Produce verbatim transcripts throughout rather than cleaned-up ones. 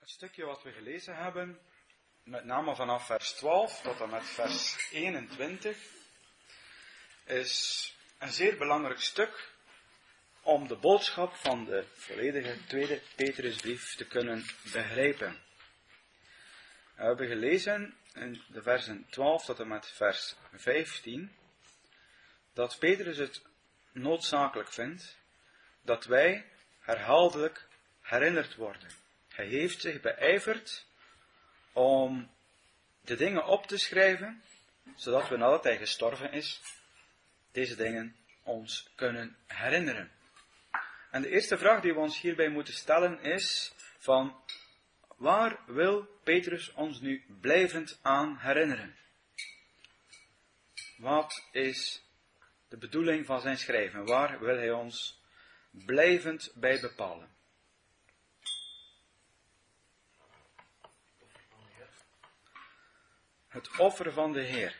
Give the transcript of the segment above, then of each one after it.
Het stukje wat we gelezen hebben, met name vanaf vers twaalf tot en met vers eenentwintig, is een zeer belangrijk stuk om de boodschap van de volledige tweede Petrusbrief te kunnen begrijpen. We hebben gelezen in de versen twaalf tot en met vers vijftien, dat Petrus het noodzakelijk vindt dat wij herhaaldelijk herinnerd worden. Hij heeft zich beijverd om de dingen op te schrijven, zodat we nadat hij gestorven is, deze dingen ons kunnen herinneren. En de eerste vraag die we ons hierbij moeten stellen is van, waar wil Petrus ons nu blijvend aan herinneren? Wat is de bedoeling van zijn schrijven? Waar wil hij ons blijvend bij bepalen? Het offer van de Heer.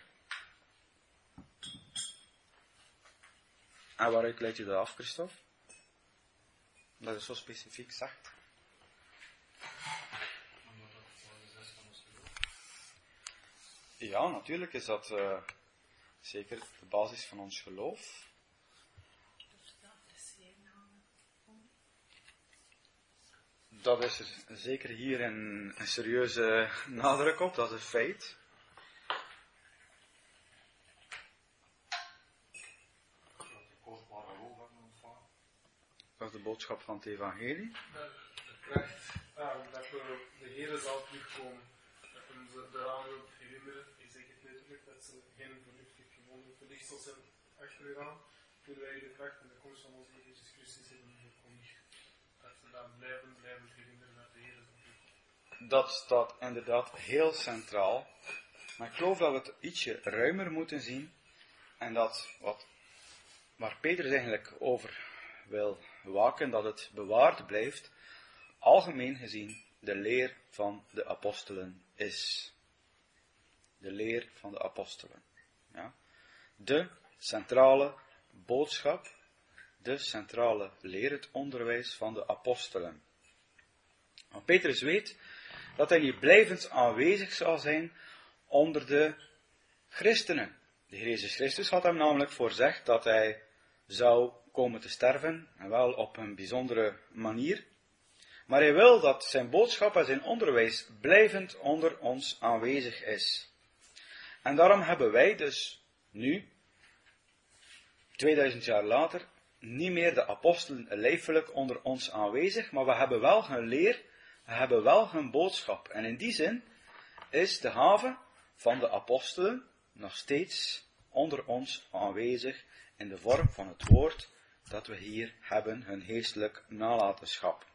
En waaruit leidt u dat af, Christophe? Dat is zo specifiek zegt. Ja, natuurlijk is dat uh, zeker de basis van ons geloof. Dat is er zeker hier een, een serieuze nadruk op, dat is een feit. Dat is de boodschap van het evangelie. Dat krijgt aan dat we de Heer zal terugkomen. Dat we ze eraan wil herinneren. Ik zeg het letterlijk, dat ze geen vernuftig gewoon verlicht zal zijn achtergaan. Toen wij de kracht en de komst van onze Heer Jezus Christus hebben verkondigd. Dat we dan blijven, blijven herinneren dat de Heer zal terugkomen. Dat staat inderdaad heel centraal. Maar ik geloof dat we het ietsje ruimer moeten zien. En dat wat, waar Petrus eigenlijk over wil waken, dat het bewaard blijft, algemeen gezien de leer van de apostelen is. De leer van de apostelen. Ja. De centrale boodschap, de centrale leer, het onderwijs van de apostelen. Want Petrus weet dat hij niet blijvend aanwezig zal zijn onder de christenen. De Heer Jezus Christus had hem namelijk voorzegd dat hij zou komen te sterven, en wel op een bijzondere manier. Maar hij wil dat zijn boodschap en zijn onderwijs blijvend onder ons aanwezig is. En daarom hebben wij dus nu, tweeduizend jaar later, niet meer de apostelen lijfelijk onder ons aanwezig, maar we hebben wel hun leer, we hebben wel hun boodschap. En in die zin is de haven van de apostelen nog steeds onder ons aanwezig in de vorm van het woord dat we hier hebben, hun geestelijk nalatenschap.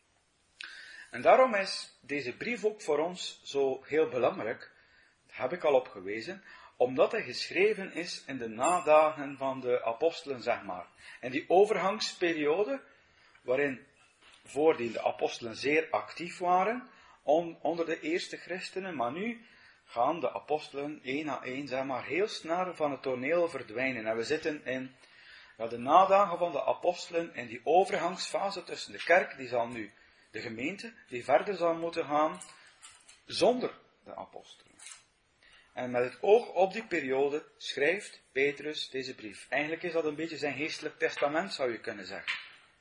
En daarom is deze brief ook voor ons zo heel belangrijk, daar heb ik al op gewezen, omdat hij geschreven is in de nadagen van de apostelen, zeg maar. In die overgangsperiode, waarin voordien de apostelen zeer actief waren, on, onder de eerste christenen, maar nu gaan de apostelen één na één, zeg maar, heel snel van het toneel verdwijnen. En we zitten in ja, de nadagen van de apostelen, in die overgangsfase tussen de kerk, die zal nu, de gemeente, die verder zal moeten gaan, zonder de apostelen. En met het oog op die periode schrijft Petrus deze brief. Eigenlijk is dat een beetje zijn geestelijk testament, zou je kunnen zeggen.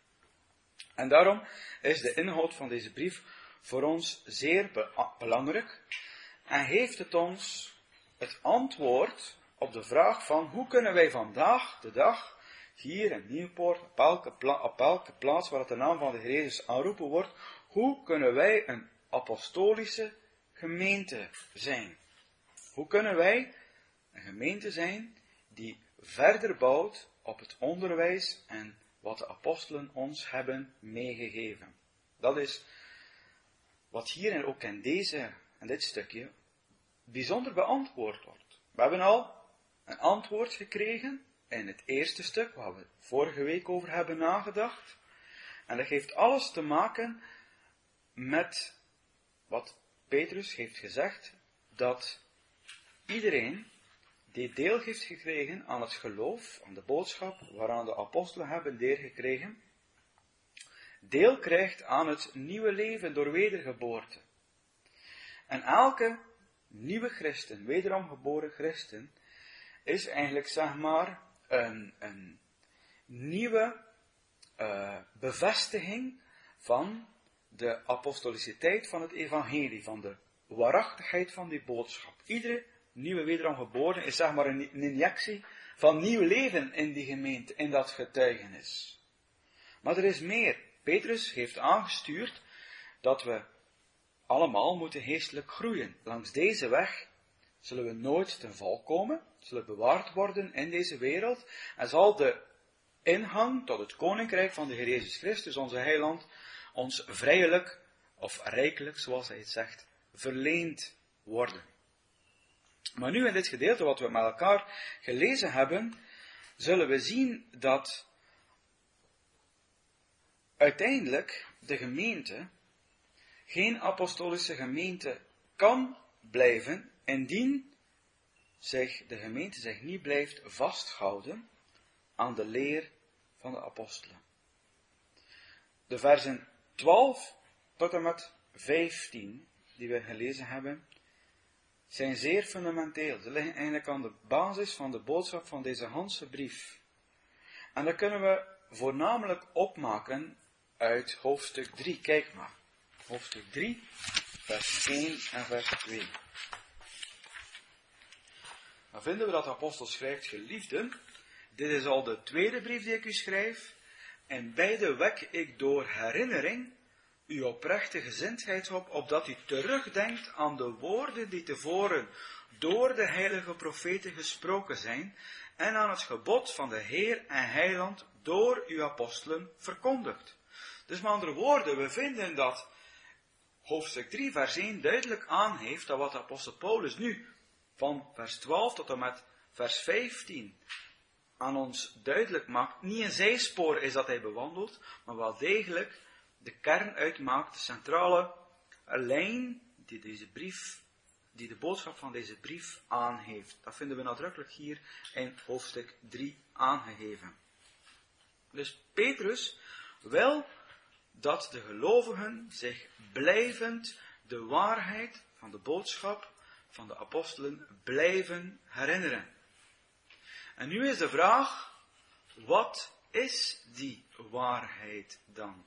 En daarom is de inhoud van deze brief voor ons zeer be- belangrijk. En heeft het ons het antwoord op de vraag van hoe kunnen wij vandaag de dag hier in Nieuwpoort, op elke, pla- op elke plaats waar het de naam van de Heer Jezus aanroepen wordt, hoe kunnen wij een apostolische gemeente zijn? Hoe kunnen wij een gemeente zijn die verder bouwt op het onderwijs en wat de apostelen ons hebben meegegeven? Dat is wat hier en ook in deze, in dit stukje bijzonder beantwoord wordt. We hebben al een antwoord gekregen in het eerste stuk, waar we vorige week over hebben nagedacht. En dat heeft alles te maken met wat Petrus heeft gezegd, dat iedereen die deel heeft gekregen aan het geloof, aan de boodschap waaraan de apostelen hebben deel gekregen, deel krijgt aan het nieuwe leven door wedergeboorte. En elke nieuwe christen, wederom geboren christen, is eigenlijk, zeg maar, een, een nieuwe uh, bevestiging van de apostoliciteit van het evangelie, van de waarachtigheid van die boodschap. Iedere nieuwe wederom geboren is, zeg maar, een, een injectie van nieuw leven in die gemeente, in dat getuigenis. Maar er is meer. Petrus heeft aangestuurd dat we allemaal moeten geestelijk groeien. Langs deze weg zullen we nooit ten val komen, zullen bewaard worden in deze wereld, en zal de ingang tot het koninkrijk van de Heer Jezus Christus, onze heiland, ons vrijelijk, of rijkelijk, zoals hij het zegt, verleend worden. Maar nu in dit gedeelte wat we met elkaar gelezen hebben, zullen we zien dat uiteindelijk de gemeente geen apostolische gemeente kan blijven, indien zich de gemeente zich niet blijft vasthouden aan de leer van de apostelen. De versen twaalf tot en met vijftien, die we gelezen hebben, zijn zeer fundamenteel. Ze liggen eigenlijk aan de basis van de boodschap van deze Hanse brief. En dat kunnen we voornamelijk opmaken uit hoofdstuk drie. Kijk maar. Hoofdstuk drie, vers één en vers twee. Dan vinden we dat de apostel schrijft: geliefden, dit is al de tweede brief die ik u schrijf, en beide wek ik door herinnering uw oprechte gezindheid op, opdat u terugdenkt aan de woorden die tevoren door de heilige profeten gesproken zijn, en aan het gebod van de Heer en Heiland door uw apostelen verkondigd. Dus met andere woorden, we vinden dat hoofdstuk drie, vers één duidelijk aangeeft dat wat de apostel Paulus nu van vers twaalf tot en met vers vijftien aan ons duidelijk maakt, niet een zijspoor is dat hij bewandelt, maar wel degelijk de kern uitmaakt, de centrale lijn die deze brief, die de boodschap van deze brief aangeeft. Dat vinden we nadrukkelijk hier in hoofdstuk drie aangegeven. Dus Petrus wil dat de gelovigen zich blijvend de waarheid van de boodschap van de apostelen blijven herinneren. En nu is de vraag, wat is die waarheid dan?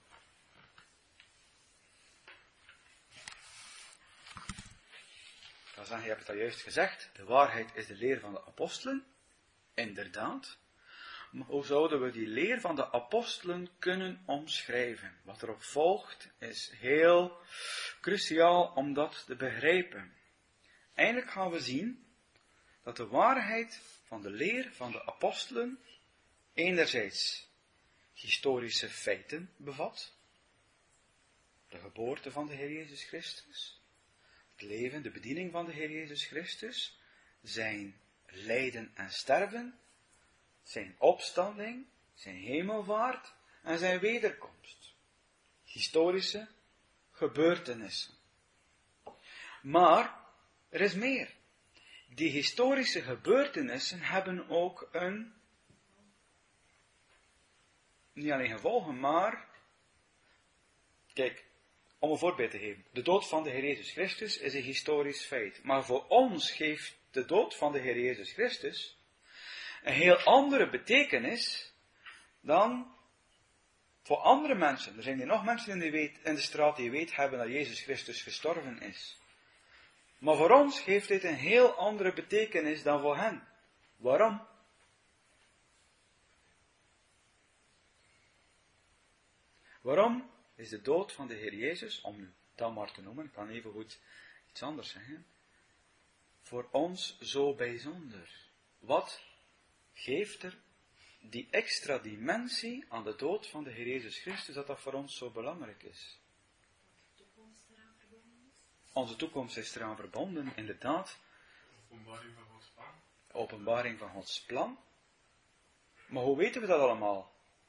Ik kan zeggen, je hebt het al juist gezegd, de waarheid is de leer van de apostelen, inderdaad. Maar hoe zouden we die leer van de apostelen kunnen omschrijven? Wat erop volgt is heel cruciaal om dat te begrijpen. Eindelijk gaan we zien dat de waarheid van de leer van de apostelen enerzijds historische feiten bevat, de geboorte van de Heer Jezus Christus, het leven, de bediening van de Heer Jezus Christus, zijn lijden en sterven, zijn opstanding, zijn hemelvaart en zijn wederkomst. Historische gebeurtenissen. Maar er is meer. Die historische gebeurtenissen hebben ook een, niet alleen gevolgen, maar, kijk, om een voorbeeld te geven. De dood van de Heer Jezus Christus is een historisch feit. Maar voor ons geeft de dood van de Heer Jezus Christus een heel andere betekenis dan voor andere mensen. Er zijn hier nog mensen in de, weet, in de straat die weten hebben dat Jezus Christus gestorven is. Maar voor ons geeft dit een heel andere betekenis dan voor hen. Waarom? Waarom is de dood van de Heer Jezus, om nu dat maar te noemen, ik kan even goed iets anders zeggen, voor ons zo bijzonder? Wat geeft er die extra dimensie aan de dood van de Heer Jezus Christus, dat dat voor ons zo belangrijk is? Onze toekomst is eraan verbonden, inderdaad. Openbaring van Gods plan. Openbaring van Gods plan. Maar hoe weten we dat allemaal?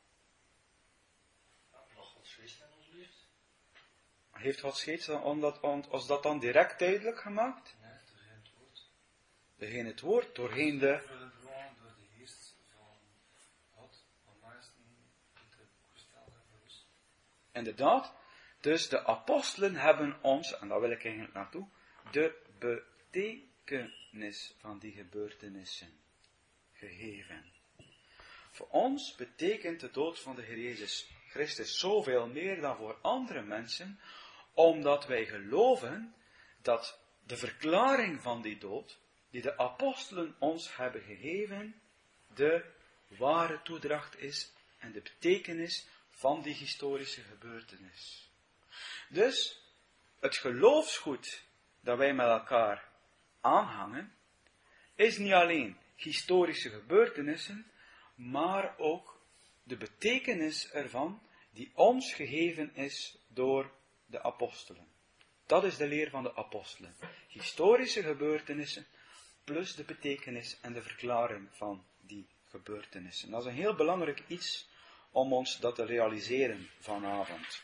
Omdat Gods geest in ons leeft. Heeft Gods geest ons dat dan direct duidelijk gemaakt? Nee, doorheen het woord. Doorheen het woord, doorheen de... Gewoon door de geest van God, van meesten die te gesteld hebben voor ons. Inderdaad, dus de apostelen hebben ons, en daar wil ik eigenlijk naartoe, de betekenis van die gebeurtenissen gegeven. Voor ons betekent de dood van de Heer Jezus Christus zoveel meer dan voor andere mensen, omdat wij geloven dat de verklaring van die dood, die de apostelen ons hebben gegeven, de ware toedracht is en de betekenis van die historische gebeurtenis. Dus, het geloofsgoed dat wij met elkaar aanhangen, is niet alleen historische gebeurtenissen, maar ook de betekenis ervan die ons gegeven is door de apostelen. Dat is de leer van de apostelen. Historische gebeurtenissen plus de betekenis en de verklaring van die gebeurtenissen. Dat is een heel belangrijk iets om ons dat te realiseren vanavond.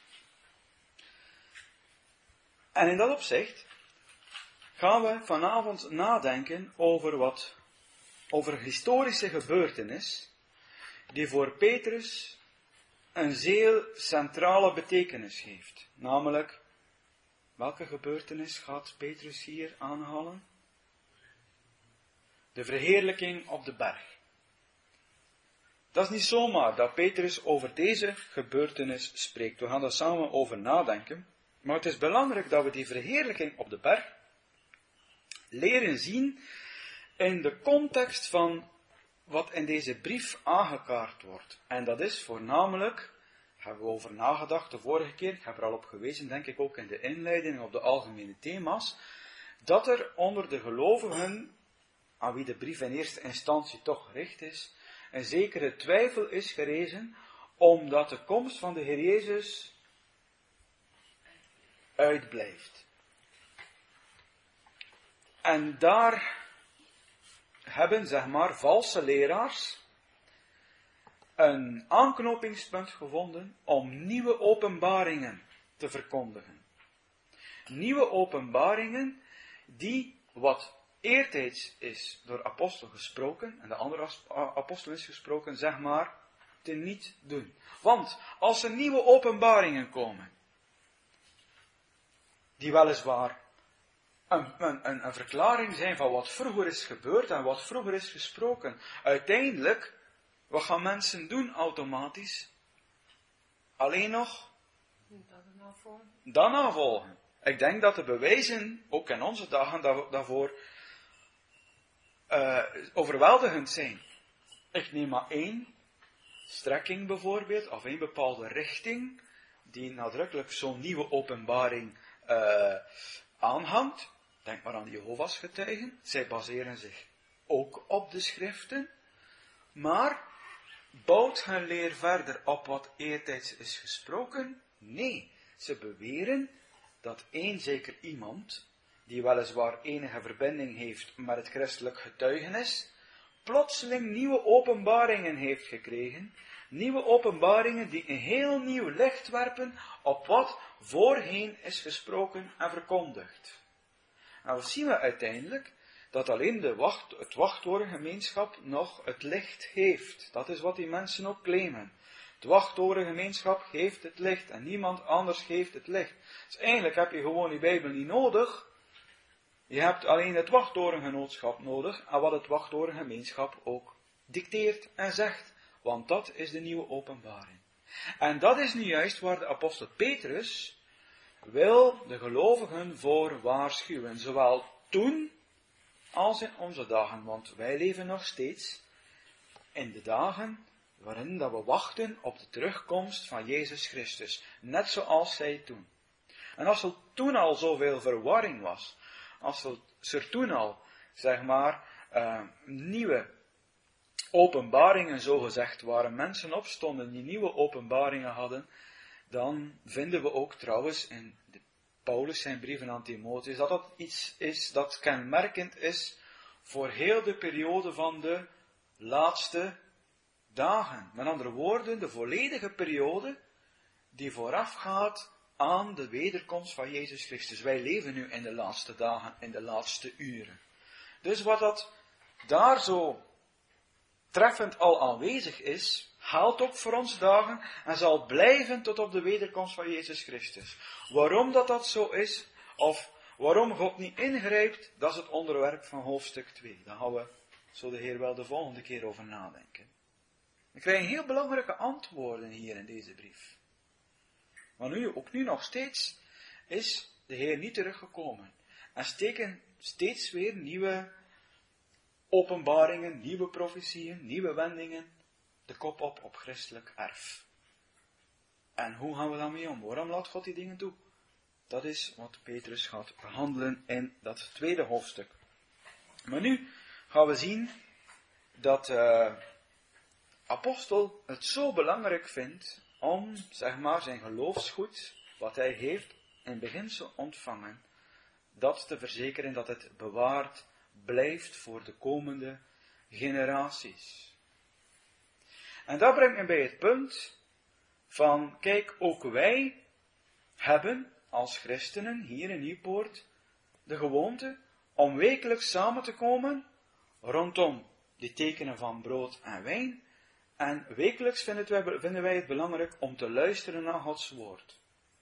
En in dat opzicht gaan we vanavond nadenken over wat, over een historische gebeurtenis die voor Petrus een zeer centrale betekenis heeft. Namelijk, welke gebeurtenis gaat Petrus hier aanhalen? De verheerlijking op de berg. Dat is niet zomaar dat Petrus over deze gebeurtenis spreekt. We gaan daar samen over nadenken. Maar het is belangrijk dat we die verheerlijking op de berg leren zien in de context van wat in deze brief aangekaart wordt. En dat is voornamelijk, hebben we over nagedacht de vorige keer, ik heb er al op gewezen, denk ik ook in de inleiding op de algemene thema's, dat er onder de gelovigen, aan wie de brief in eerste instantie toch gericht is, een zekere twijfel is gerezen, omdat de komst van de Heer Jezus uitblijft. En daar hebben, zeg maar, valse leraars een aanknopingspunt gevonden om nieuwe openbaringen te verkondigen. Nieuwe openbaringen die, wat eertijds is door apostel gesproken, en de andere apostel is gesproken, zeg maar, te niet doen. Want als er nieuwe openbaringen komen, die weliswaar Een, een, een verklaring zijn van wat vroeger is gebeurd en wat vroeger is gesproken. Uiteindelijk, wat gaan mensen doen automatisch? Alleen nog dan navolgen. Ik denk dat de bewijzen, ook in onze dagen, daarvoor uh, overweldigend zijn. Ik neem maar één strekking bijvoorbeeld, of één bepaalde richting, die nadrukkelijk zo'n nieuwe openbaring uh, aanhangt. Denk maar aan de Jehovah's getuigen. Zij baseren zich ook op de schriften. Maar bouwt hun leer verder op wat eertijds is gesproken? Nee. Ze beweren dat één zeker iemand, die weliswaar enige verbinding heeft met het christelijk getuigenis, plotseling nieuwe openbaringen heeft gekregen. Nieuwe openbaringen die een heel nieuw licht werpen op wat voorheen is gesproken en verkondigd. En wat zien we uiteindelijk? Dat alleen de wacht, het wachttorengemeenschap nog het licht heeft. Dat is wat die mensen ook claimen. Het wachttorengemeenschap geeft het licht en niemand anders geeft het licht. Dus eigenlijk heb je gewoon die Bijbel niet nodig. Je hebt alleen het wachttorengenootschap nodig en wat het wachttorengemeenschap ook dicteert en zegt. Want dat is de nieuwe openbaring. En dat is nu juist waar de apostel Petrus wil de gelovigen voor waarschuwen, zowel toen als in onze dagen, want wij leven nog steeds in de dagen waarin dat we wachten op de terugkomst van Jezus Christus, net zoals zij toen. En als er toen al zoveel verwarring was, als er toen al, zeg maar, uh, nieuwe openbaringen zogezegd waren, mensen opstonden die nieuwe openbaringen hadden, dan vinden we ook trouwens in de Paulus zijn brieven aan Timotheus dat dat iets is dat kenmerkend is voor heel de periode van de laatste dagen. Met andere woorden, de volledige periode die voorafgaat aan de wederkomst van Jezus Christus. Wij leven nu in de laatste dagen, in de laatste uren. Dus wat dat daar zo treffend al aanwezig is, geldt ook voor onze dagen en zal blijven tot op de wederkomst van Jezus Christus. Waarom dat dat zo is, of waarom God niet ingrijpt, dat is het onderwerp van hoofdstuk twee. Daar gaan we, zo de Heer wel, de volgende keer over nadenken. We krijgen heel belangrijke antwoorden hier in deze brief. Maar nu, ook nu nog steeds, is de Heer niet teruggekomen. En steken steeds weer nieuwe openbaringen, nieuwe profetieën, nieuwe wendingen de kop op op christelijk erf. En hoe gaan we daarmee om? Waarom laat God die dingen toe? Dat is wat Petrus gaat behandelen in dat tweede hoofdstuk. Maar nu gaan we zien dat de uh, apostel het zo belangrijk vindt om, zeg maar, zijn geloofsgoed, wat hij heeft in beginsel ontvangen, dat te verzekeren dat het bewaard blijft voor de komende generaties. En dat brengt me bij het punt van, kijk, ook wij hebben als christenen hier in Nieuwpoort de gewoonte om wekelijks samen te komen rondom die tekenen van brood en wijn. En wekelijks vinden wij, vinden wij het belangrijk om te luisteren naar Gods woord.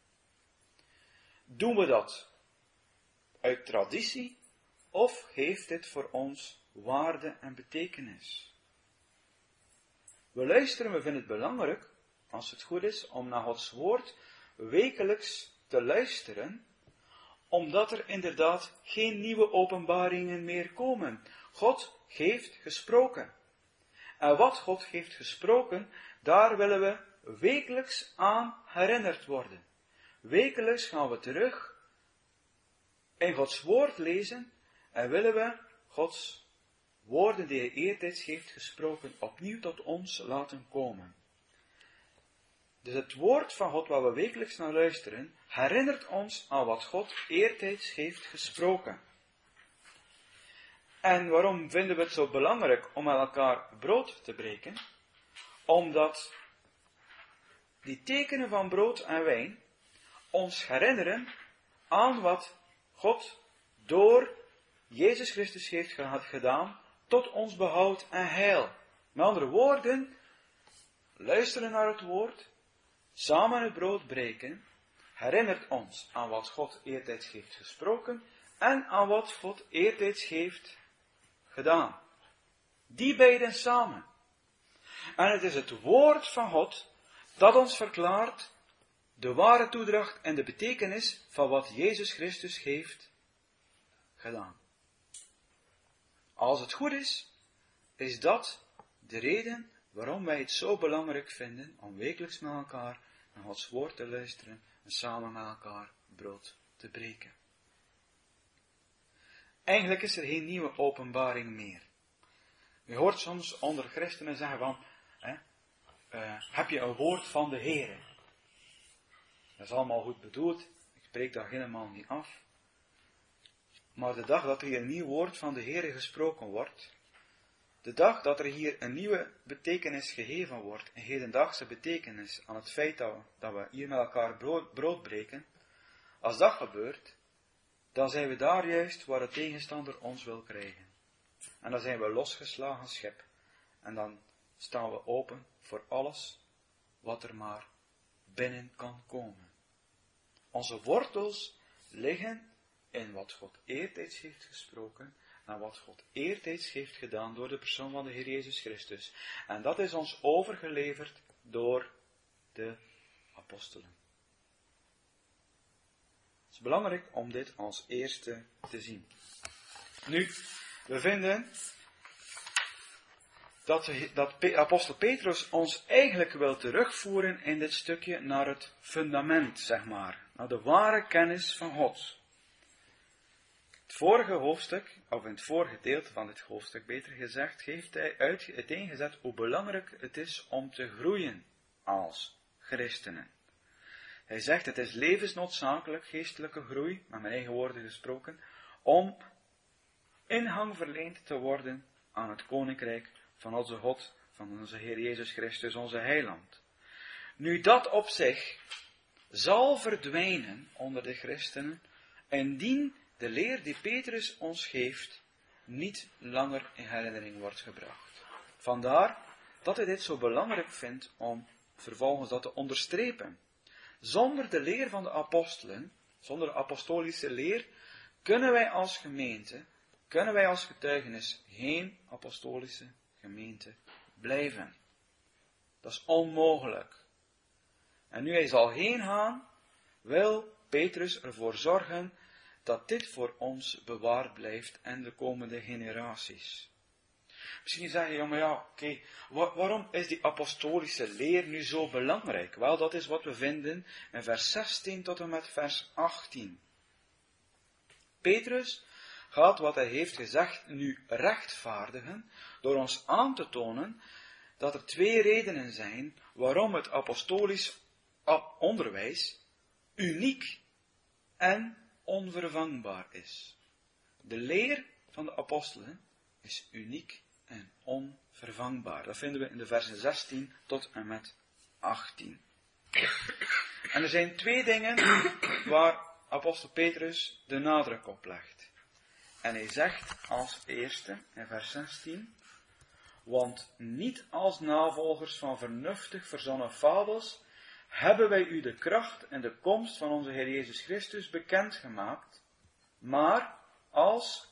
Doen we dat uit traditie of heeft dit voor ons waarde en betekenis? We luisteren, we vinden het belangrijk, als het goed is, om naar Gods woord wekelijks te luisteren, omdat er inderdaad geen nieuwe openbaringen meer komen. God heeft gesproken. En wat God heeft gesproken, daar willen we wekelijks aan herinnerd worden. Wekelijks gaan we terug in Gods woord lezen en willen we Gods woorden die hij eertijds heeft gesproken opnieuw tot ons laten komen. Dus het woord van God waar we wekelijks naar luisteren, herinnert ons aan wat God eertijds heeft gesproken. En waarom vinden we het zo belangrijk om met elkaar brood te breken? Omdat die tekenen van brood en wijn ons herinneren aan wat God door Jezus Christus heeft gedaan tot ons behoud en heil. Met andere woorden, luisteren naar het woord, samen het brood breken, herinnert ons aan wat God eertijds heeft gesproken en aan wat God eertijds heeft gedaan. Die beiden samen. En het is het woord van God dat ons verklaart de ware toedracht en de betekenis van wat Jezus Christus heeft gedaan. Als het goed is, is dat de reden waarom wij het zo belangrijk vinden om wekelijks met elkaar naar Gods woord te luisteren en samen met elkaar brood te breken. Eigenlijk is er geen nieuwe openbaring meer. Je hoort soms onder christenen zeggen van, hè, uh, heb je een woord van de Heere? Dat is allemaal goed bedoeld, ik spreek dat helemaal niet af. Maar de dag dat er hier een nieuw woord van de Heere gesproken wordt, de dag dat er hier een nieuwe betekenis gegeven wordt, een hedendaagse betekenis aan het feit dat we, dat we hier met elkaar brood, brood breken, als dat gebeurt, dan zijn we daar juist waar de tegenstander ons wil krijgen. En dan zijn we losgeslagen schep. En dan staan we open voor alles wat er maar binnen kan komen. Onze wortels liggen in wat God eertijds heeft gesproken en wat God eertijds heeft gedaan door de persoon van de Heer Jezus Christus. En dat is ons overgeleverd door de apostelen. Het is belangrijk om dit als eerste te zien. Nu, we vinden dat, de, dat apostel Petrus ons eigenlijk wil terugvoeren in dit stukje naar het fundament, zeg maar. Naar de ware kennis van God. Het vorige hoofdstuk, of in het vorige gedeelte van dit hoofdstuk beter gezegd, heeft hij uiteengezet hoe belangrijk het is om te groeien als christenen. Hij zegt, het is levensnoodzakelijk, geestelijke groei, met mijn eigen woorden gesproken, om ingang verleend te worden aan het koninkrijk van onze God, van onze Heer Jezus Christus, onze heiland. Nu dat op zich zal verdwijnen onder de christenen, indien de leer die Petrus ons geeft, niet langer in herinnering wordt gebracht. Vandaar dat hij dit zo belangrijk vindt om vervolgens dat te onderstrepen. Zonder de leer van de apostelen, zonder de apostolische leer, kunnen wij als gemeente, kunnen wij als getuigenis geen apostolische gemeente blijven. Dat is onmogelijk. En nu hij zal heen gaan, wil Petrus ervoor zorgen dat dit voor ons bewaard blijft en de komende generaties. Misschien zeg je, ja, maar ja, oké, okay, waar, waarom is die apostolische leer nu zo belangrijk? Wel, dat is wat we vinden in vers zestien tot en met vers achttien. Petrus gaat wat hij heeft gezegd nu rechtvaardigen, door ons aan te tonen dat er twee redenen zijn waarom het apostolisch onderwijs uniek en onvervangbaar is. De leer van de apostelen is uniek en onvervangbaar. Dat vinden we in de versen zestien tot en met achttien. En er zijn twee dingen waar apostel Petrus de nadruk op legt. En hij zegt als eerste in vers zestien, want niet als navolgers van vernuftig verzonnen fabels hebben wij u de kracht en de komst van onze Heer Jezus Christus bekendgemaakt, maar als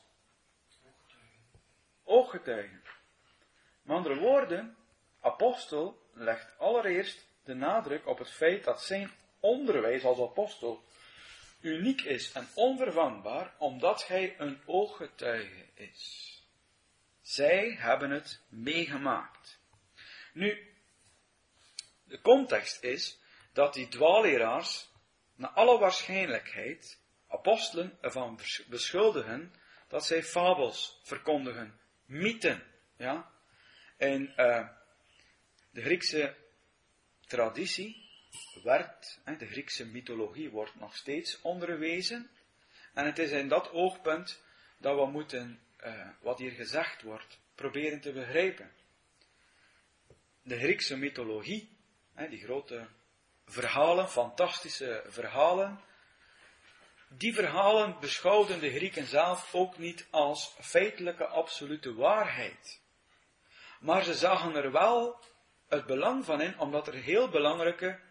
ooggetuigen. Met andere woorden, apostel legt allereerst de nadruk op het feit dat zijn onderwijs als apostel uniek is en onvervangbaar, omdat hij een ooggetuige is. Zij hebben het meegemaakt. Nu, de context is dat die dwaalleraars naar alle waarschijnlijkheid apostelen ervan beschuldigen dat zij fabels verkondigen, mythen. Ja? En uh, de Griekse traditie werd, de Griekse mythologie wordt nog steeds onderwezen. En het is in dat oogpunt dat we moeten, uh, wat hier gezegd wordt, proberen te begrijpen. De Griekse mythologie, die grote verhalen, fantastische verhalen, die verhalen beschouwden de Grieken zelf ook niet als feitelijke absolute waarheid. Maar ze zagen er wel het belang van in, omdat er heel belangrijke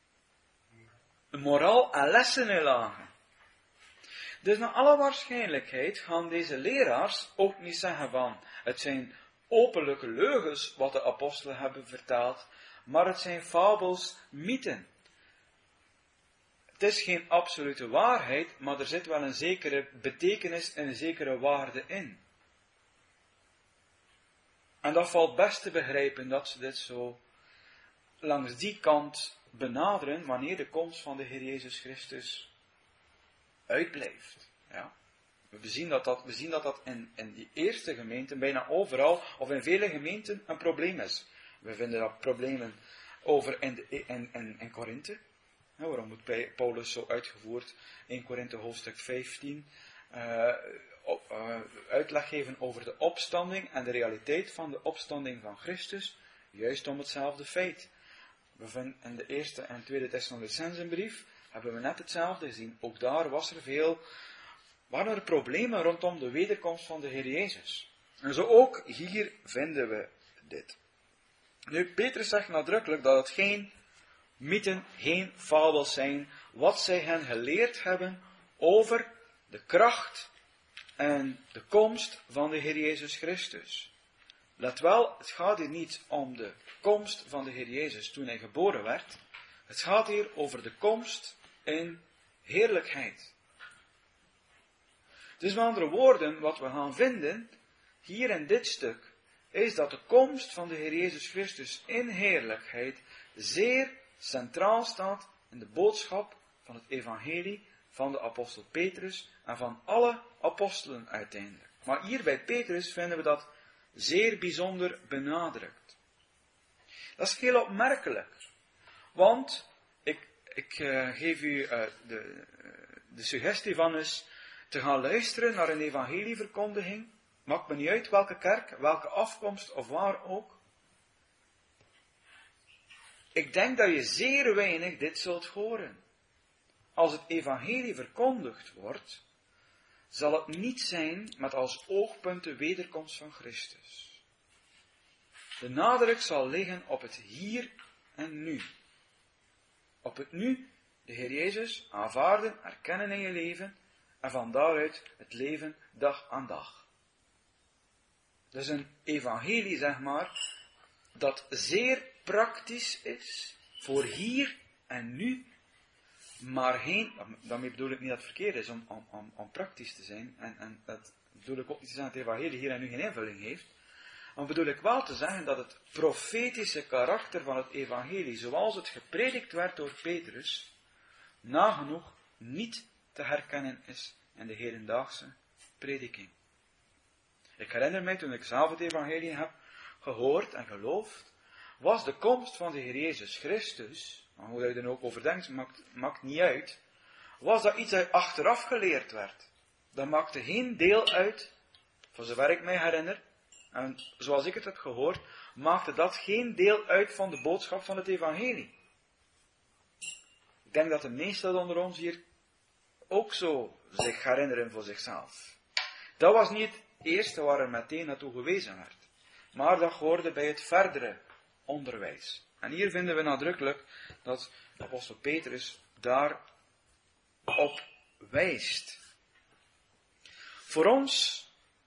moraal en lessen in lagen. Dus naar alle waarschijnlijkheid gaan deze leraars ook niet zeggen van, het zijn openlijke leugens wat de apostelen hebben verteld, maar het zijn fabels, mythen. Het is geen absolute waarheid, maar er zit wel een zekere betekenis en een zekere waarde in. En dat valt best te begrijpen dat ze dit zo langs die kant benaderen wanneer de komst van de Heer Jezus Christus uitblijft. Ja. We zien dat dat, we zien dat, dat in, in die eerste gemeenten bijna overal, of in vele gemeenten, een probleem is. We vinden dat problemen over in, de, in, in, in Korinthe. Ja, waarom moet Paulus zo uitgevoerd in Korinthe hoofdstuk vijftien uh, op, uh, uitleg geven over de opstanding en de realiteit van de opstanding van Christus, juist om hetzelfde feit. We vinden in de eerste en tweede Thessalonicensenbrief hebben we net hetzelfde gezien. Ook daar was er veel, waren er problemen rondom de wederkomst van de Heer Jezus. En zo ook hier vinden we dit. Nu, Petrus zegt nadrukkelijk dat het geen mythen, geen fabels zijn, wat zij hen geleerd hebben over de kracht en de komst van de Heer Jezus Christus. Let wel, het gaat hier niet om de komst van de Heer Jezus toen hij geboren werd. Het gaat hier over de komst in heerlijkheid. Dus met andere woorden, wat we gaan vinden, hier in dit stuk, is dat de komst van de Heer Jezus Christus in heerlijkheid zeer centraal staat in de boodschap van het evangelie van de apostel Petrus en van alle apostelen uiteindelijk. Maar hier bij Petrus vinden we dat zeer bijzonder benadrukt. Dat is heel opmerkelijk, want ik, ik uh, geef u uh, de, uh, de suggestie van eens te gaan luisteren naar een evangelieverkondiging. Maakt me niet uit welke kerk, welke afkomst of waar ook. Ik denk dat je zeer weinig dit zult horen. Als het evangelie verkondigd wordt, zal het niet zijn met als oogpunt de wederkomst van Christus. De nadruk zal liggen op het hier en nu. Op het nu, de Heer Jezus, aanvaarden, erkennen in je leven en van daaruit het leven dag aan dag. Dus een evangelie, zeg maar, dat zeer praktisch is voor hier en nu, maar geen, daarmee bedoel ik niet dat het verkeerd is om, om, om, om praktisch te zijn, en, en dat bedoel ik ook niet te zeggen dat het evangelie hier en nu geen invulling heeft, maar bedoel ik wel te zeggen dat het profetische karakter van het evangelie, zoals het gepredikt werd door Petrus, nagenoeg niet te herkennen is in de hedendaagse prediking. Ik herinner mij, toen ik zelf het evangelie heb gehoord en geloofd, was de komst van de Heer Jezus Christus, maar hoe je er dan ook over denkt, maakt, maakt niet uit, was dat iets dat achteraf geleerd werd. Dat maakte geen deel uit, voor zover ik mij herinner, en zoals ik het heb gehoord, maakte dat geen deel uit van de boodschap van het evangelie. Ik denk dat de meesten onder ons hier ook zo zich herinneren voor zichzelf. Dat was niet het eerste waar er meteen naartoe gewezen werd, maar dat hoorde bij het verdere onderwijs. En hier vinden we nadrukkelijk dat apostel Petrus daarop wijst. Voor ons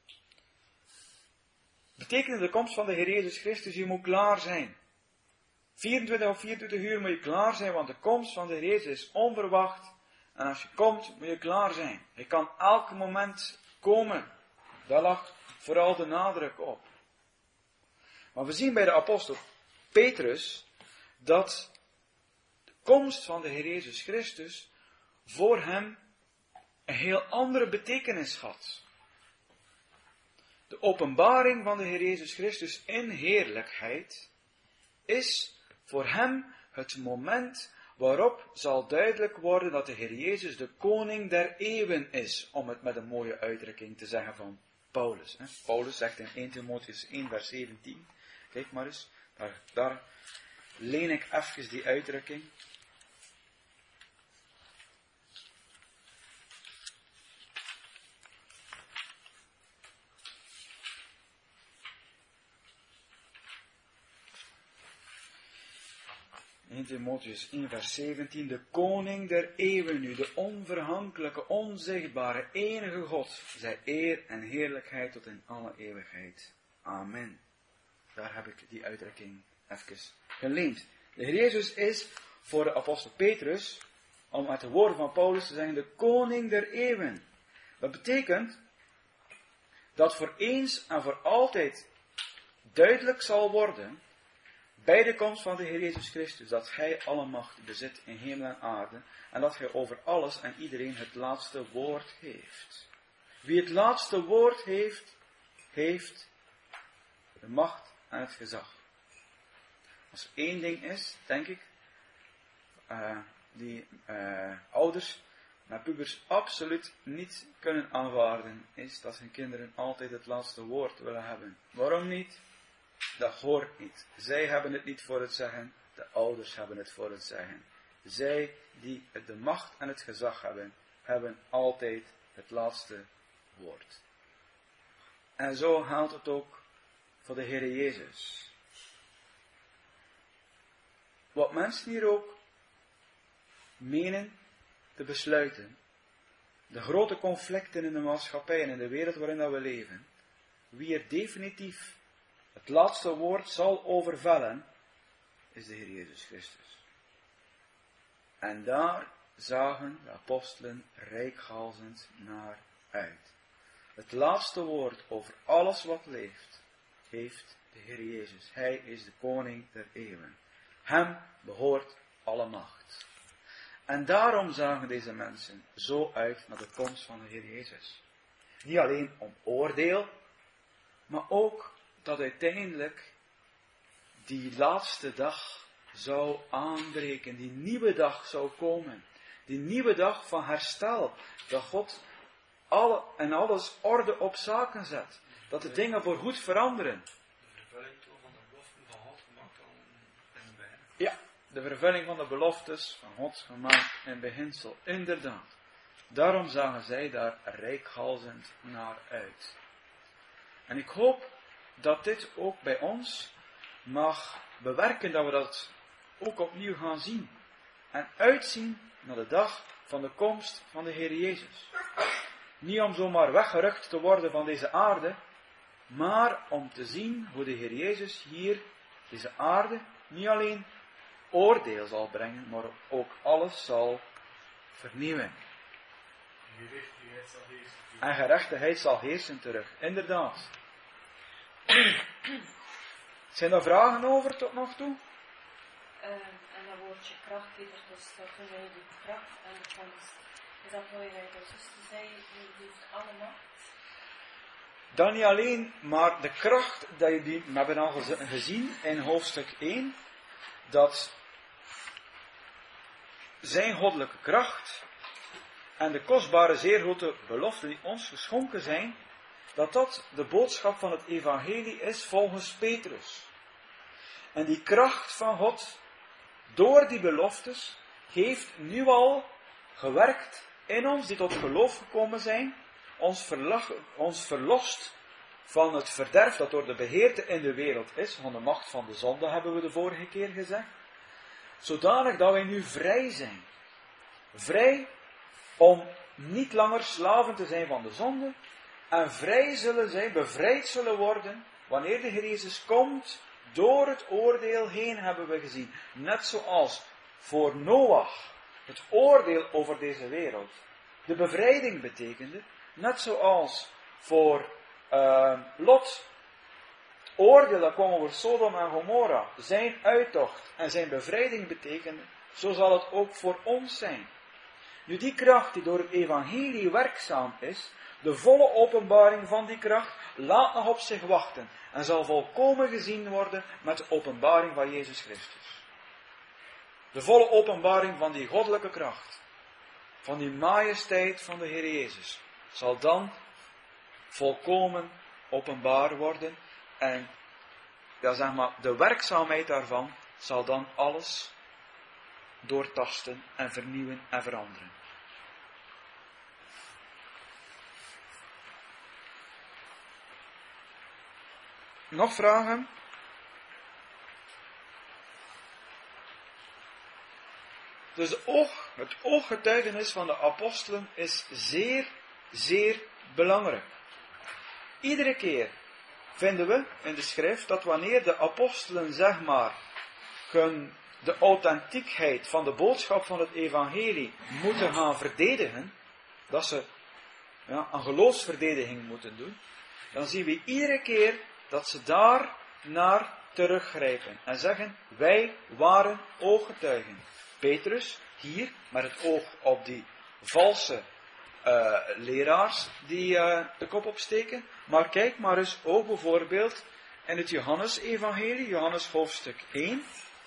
betekent de komst van de Heer Jezus Christus, je moet klaar zijn. vierentwintig of vierentwintig uur moet je klaar zijn, want de komst van de Heer Jezus is onverwacht. En als je komt, moet je klaar zijn. Je kan elk moment komen. Daar lag vooral de nadruk op. Maar we zien bij de apostel Petrus dat de komst van de Heer Jezus Christus voor hem een heel andere betekenis had. De openbaring van de Heer Jezus Christus in heerlijkheid is voor hem het moment waarop zal duidelijk worden dat de Heer Jezus de koning der eeuwen is, om het met een mooie uitdrukking te zeggen van Paulus. Paulus zegt in eerste Timotheüs één vers zeventien, kijk maar eens, daar, daar leen ik even die uitdrukking. eerste Timotheüs één vers zeventien, de koning der eeuwen nu, de onvergankelijke, onzichtbare, enige God, zij eer en heerlijkheid tot in alle eeuwigheid. Amen. Daar heb ik die uitdrukking even geleend. De Heer Jezus is voor de apostel Petrus, om uit de woorden van Paulus te zeggen, de koning der eeuwen. Dat betekent dat voor eens en voor altijd duidelijk zal worden, bij de komst van de Heer Jezus Christus, dat Hij alle macht bezit in hemel en aarde, en dat Hij over alles en iedereen het laatste woord heeft. Wie het laatste woord heeft, heeft de macht en het gezag. Als er één ding is, denk ik, uh, die uh, ouders met pubers absoluut niet kunnen aanvaarden, is dat hun kinderen altijd het laatste woord willen hebben. Waarom niet? Dat hoort niet. Zij hebben het niet voor het zeggen, de ouders hebben het voor het zeggen. Zij die de macht en het gezag hebben, hebben altijd het laatste woord. En zo geldt het ook voor de Heer Jezus. Wat mensen hier ook menen te besluiten, de grote conflicten in de maatschappij en in de wereld waarin we leven, wie er definitief het laatste woord zal overvellen, is de Heer Jezus Christus. En daar zagen de apostelen reikhalzend naar uit. Het laatste woord over alles wat leeft, heeft de Heer Jezus. Hij is de koning der eeuwen. Hem behoort alle macht. En daarom zagen deze mensen zo uit naar de komst van de Heer Jezus. Niet alleen om oordeel, maar ook dat uiteindelijk die laatste dag zou aanbreken, die nieuwe dag zou komen, die nieuwe dag van herstel, dat God alle en alles orde op zaken zet, dat de dingen voorgoed veranderen. De vervulling van de beloften van God gemaakt in beginsel. Ja, de vervulling van de beloftes van God gemaakt in beginsel, inderdaad. Daarom zagen zij daar reikhalzend naar uit. En ik hoop dat dit ook bij ons mag bewerken dat we dat ook opnieuw gaan zien. En uitzien naar de dag van de komst van de Heer Jezus. Niet om zomaar weggerukt te worden van deze aarde, maar om te zien hoe de Heer Jezus hier deze aarde niet alleen oordeel zal brengen, maar ook alles zal vernieuwen. Gerechtigheid zal heersen. En gerechtigheid zal heersen terug. Inderdaad. Zijn er vragen over tot nog toe? Uh, en dat woordje kracht, Peter, dus dat we zei de kracht en de komst. Is dat wat je bij de zuster zei, die heeft alle macht? Dan niet alleen, maar de kracht, dat je die, we hebben al gezien in hoofdstuk één, dat zijn goddelijke kracht en de kostbare, zeer grote beloften die ons geschonken zijn, dat dat de boodschap van het evangelie is volgens Petrus. En die kracht van God, door die beloftes, heeft nu al gewerkt in ons, die tot geloof gekomen zijn, ons, verlag, ons verlost van het verderf dat door de beheerte in de wereld is, van de macht van de zonde, hebben we de vorige keer gezegd, zodanig dat wij nu vrij zijn. Vrij om niet langer slaven te zijn van de zonde, en vrij zullen zijn, bevrijd zullen worden, wanneer de Heer Jezus komt, door het oordeel heen, hebben we gezien. Net zoals voor Noach het oordeel over deze wereld de bevrijding betekende, net zoals voor uh, Lot oordeel dat kwam over Sodom en Gomorra, zijn uittocht en zijn bevrijding betekende, zo zal het ook voor ons zijn. Nu die kracht die door het evangelie werkzaam is, de volle openbaring van die kracht, laat nog op zich wachten en zal volkomen gezien worden met de openbaring van Jezus Christus. De volle openbaring van die goddelijke kracht, van die majesteit van de Heer Jezus, zal dan volkomen openbaar worden en ja, zeg maar, de werkzaamheid daarvan zal dan alles doortasten en vernieuwen en veranderen. Nog vragen? Dus de oog, het ooggetuigenis van de apostelen is zeer, zeer belangrijk. Iedere keer vinden we in de schrift dat wanneer de apostelen, zeg maar, hun, de authentiekheid van de boodschap van het evangelie moeten gaan verdedigen, dat ze ja, een geloofsverdediging moeten doen, dan zien we iedere keer dat ze daar naar teruggrijpen en zeggen, wij waren ooggetuigen. Petrus, hier, met het oog op die valse uh, leraars die uh, de kop opsteken. Maar kijk maar eens ook bijvoorbeeld in het Johannes-evangelie, Johannes hoofdstuk één.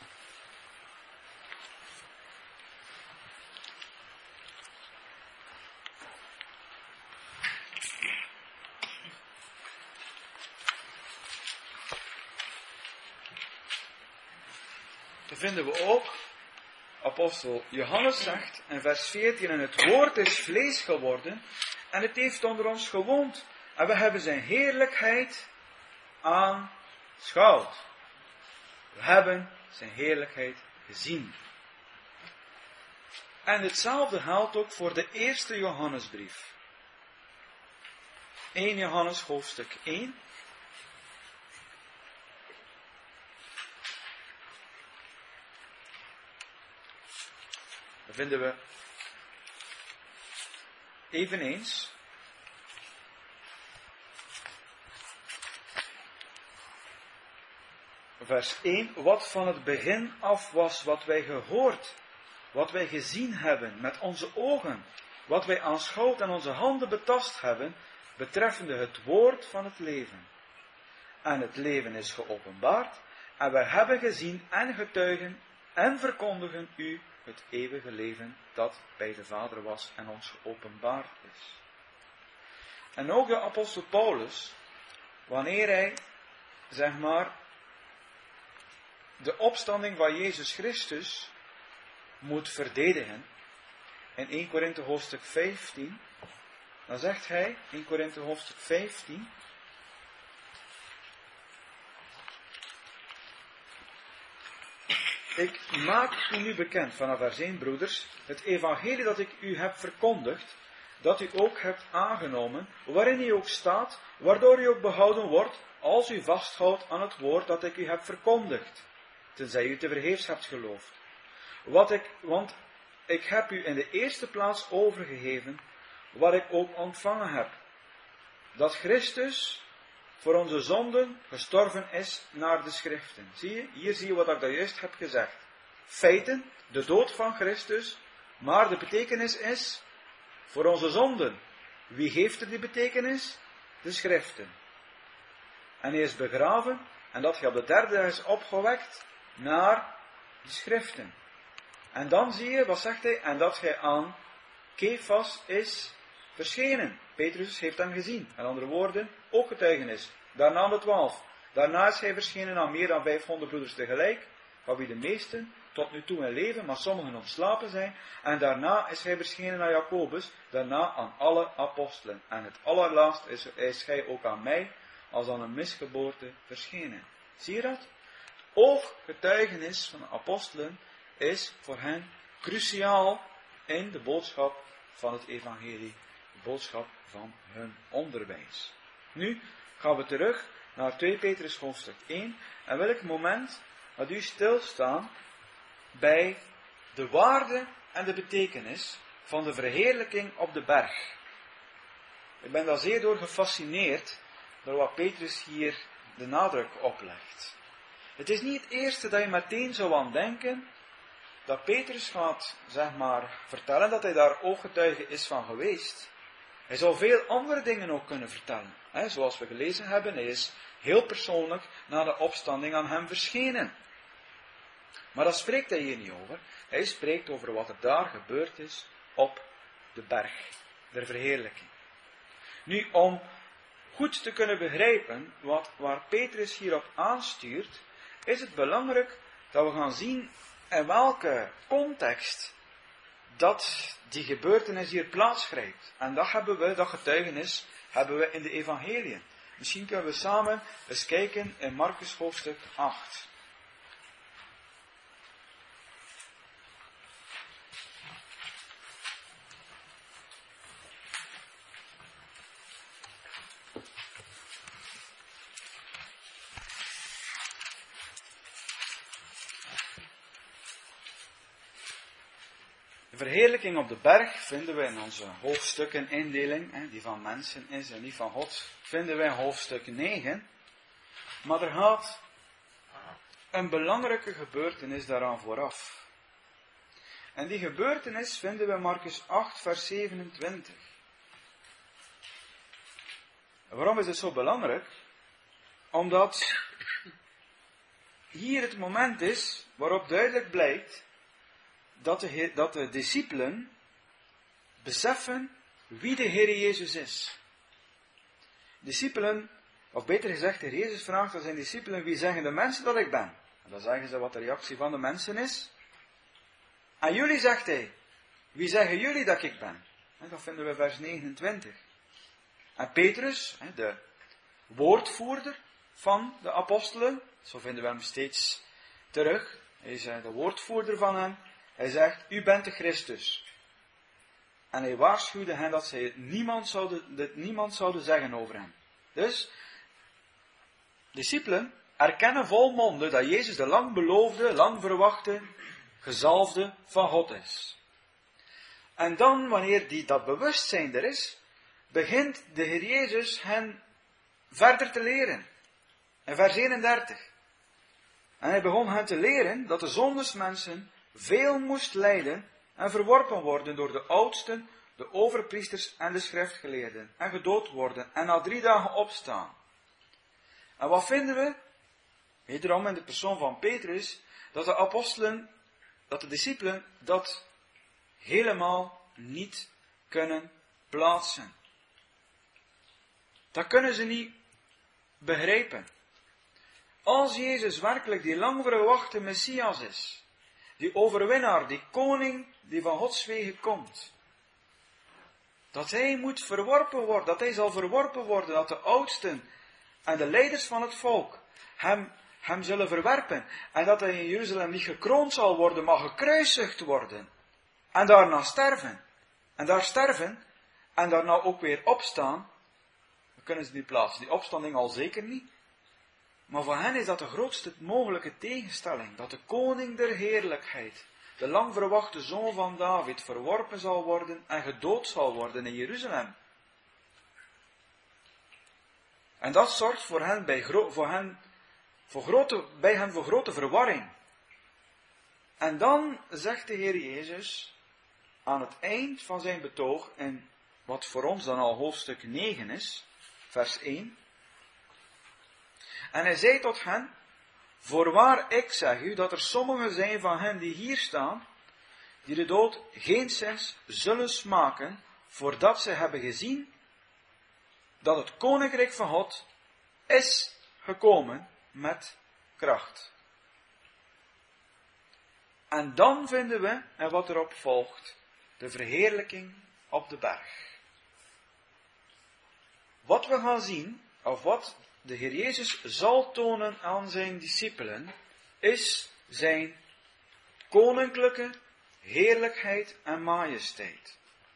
Daar vinden we ook, apostel Johannes zegt in vers veertien, en het woord is vlees geworden en het heeft onder ons gewoond. En we hebben zijn heerlijkheid aanschouwd. We hebben zijn heerlijkheid gezien. En hetzelfde geldt ook voor de eerste Johannesbrief. eerste Johannes hoofdstuk één. Daar vinden we eveneens vers één, wat van het begin af was, wat wij gehoord, wat wij gezien hebben met onze ogen, wat wij aanschouwd en onze handen betast hebben, betreffende het woord van het leven. En het leven is geopenbaard, en wij hebben gezien en getuigen en verkondigen u het eeuwige leven dat bij de Vader was en ons geopenbaard is. En ook de apostel Paulus, wanneer hij, zeg maar, de opstanding van Jezus Christus moet verdedigen, in eerste Korinthe hoofdstuk vijftien, dan zegt hij, in Korinthe hoofdstuk vijftien, ik maak u nu bekend vanaf vers één, broeders, het evangelie dat ik u heb verkondigd, dat u ook hebt aangenomen, waarin u ook staat, waardoor u ook behouden wordt, als u vasthoudt aan het woord dat ik u heb verkondigd, tenzij u tevergeefs hebt geloofd. Wat ik, want ik heb u in de eerste plaats overgegeven, wat ik ook ontvangen heb, dat Christus voor onze zonden gestorven is naar de schriften. Zie je? Hier zie je wat ik daar juist heb gezegd. Feiten, de dood van Christus, maar de betekenis is voor onze zonden. Wie geeft er die betekenis? De schriften. En hij is begraven, en dat hij op de derde dag is opgewekt naar de schriften. En dan zie je, wat zegt hij? En dat hij aan Kefas is verschenen. Petrus heeft hem gezien. In andere woorden, ook getuigenis. Daarna aan de twaalf. Daarna is hij verschenen aan meer dan vijfhonderd broeders tegelijk, van wie de meesten tot nu toe in leven, maar sommigen ontslapen zijn. En daarna is hij verschenen aan Jacobus, daarna aan alle apostelen. En het allerlaatst is, is hij ook aan mij, als aan een misgeboorte verschenen. Zie je dat? Ooggetuigenis van de apostelen is voor hen cruciaal in de boodschap van het evangelie. De boodschap van hun onderwijs. Nu gaan we terug naar twee Petrus hoofdstuk één. En wil ik een moment dat u stilstaan bij de waarde en de betekenis van de verheerlijking op de berg. Ik ben daar zeer door gefascineerd door wat Petrus hier de nadruk oplegt. Het is niet het eerste dat je meteen zou aan denken dat Petrus gaat, zeg maar, vertellen dat hij daar ooggetuige is van geweest. Hij zou veel andere dingen ook kunnen vertellen. He, zoals we gelezen hebben, hij is heel persoonlijk na de opstanding aan hem verschenen. Maar daar spreekt hij hier niet over. Hij spreekt over wat er daar gebeurd is op de berg der verheerlijking. Nu, om goed te kunnen begrijpen wat, waar Petrus hierop aanstuurt, is het belangrijk dat we gaan zien in welke context dat die gebeurtenis hier plaatsgrijpt. En dat hebben we, dat getuigenis, hebben we in de evangeliën. Misschien kunnen we samen eens kijken in Marcus hoofdstuk acht. De verheerlijking op de berg vinden we in onze hoofdstukken-indeling, die van mensen is en die van God, vinden we in hoofdstuk negen. Maar er gaat een belangrijke gebeurtenis daaraan vooraf. En die gebeurtenis vinden we in Marcus acht, vers zevenentwintig. En waarom is het zo belangrijk? Omdat hier het moment is waarop duidelijk blijkt dat de, dat de discipelen beseffen wie de Heer Jezus is. Discipelen, of beter gezegd, de Heer Jezus vraagt aan zijn discipelen, wie zeggen de mensen dat ik ben? En dan zeggen ze wat de reactie van de mensen is. En jullie, zegt hij, wie zeggen jullie dat ik ben? En dat vinden we vers negenentwintig. En Petrus, de woordvoerder van de apostelen, zo vinden we hem steeds terug, hij is de woordvoerder van hen. Hij zegt, u bent de Christus. En hij waarschuwde hen dat zij niemand zouden, dat niemand zouden zeggen over hem. Dus, discipelen erkennen volmondig dat Jezus de lang beloofde, lang verwachte, gezalfde van God is. En dan, wanneer die, dat bewustzijn er is, begint de Heer Jezus hen verder te leren. In vers eenendertig. En hij begon hen te leren dat de zondesmensen veel moest lijden en verworpen worden door de oudsten, de overpriesters en de schriftgeleerden, en gedood worden en na drie dagen opstaan. En wat vinden we? Wederom in de persoon van Petrus, dat de apostelen, dat de discipelen dat helemaal niet kunnen plaatsen. Dat kunnen ze niet begrijpen. Als Jezus werkelijk die lang verwachte Messias is, die overwinnaar, die koning die van Gods wegen komt, dat hij moet verworpen worden, dat hij zal verworpen worden, dat de oudsten en de leiders van het volk hem hem zullen verwerpen. En dat hij in Jeruzalem niet gekroond zal worden, maar gekruisigd worden. En daarna sterven. En daar sterven. En daarna ook weer opstaan. Dan kunnen ze niet plaatsen. Die opstanding al zeker niet. Maar voor hen is dat de grootste mogelijke tegenstelling. Dat de koning der heerlijkheid, de lang verwachte zoon van David, verworpen zal worden en gedood zal worden in Jeruzalem. En dat zorgt voor hen bij, gro- voor hen, voor grote, bij hen voor grote verwarring. En dan zegt de Heer Jezus aan het eind van zijn betoog, en wat voor ons dan al hoofdstuk negen is, vers één. En hij zei tot hen, voorwaar ik zeg u dat er sommigen zijn van hen die hier staan, die de dood geenszins zullen smaken, voordat ze hebben gezien dat het koninkrijk van God is gekomen met kracht. En dan vinden we, en wat erop volgt, de verheerlijking op de berg. Wat we gaan zien, of wat de Heer Jezus zal tonen aan zijn discipelen, is zijn koninklijke heerlijkheid en majesteit.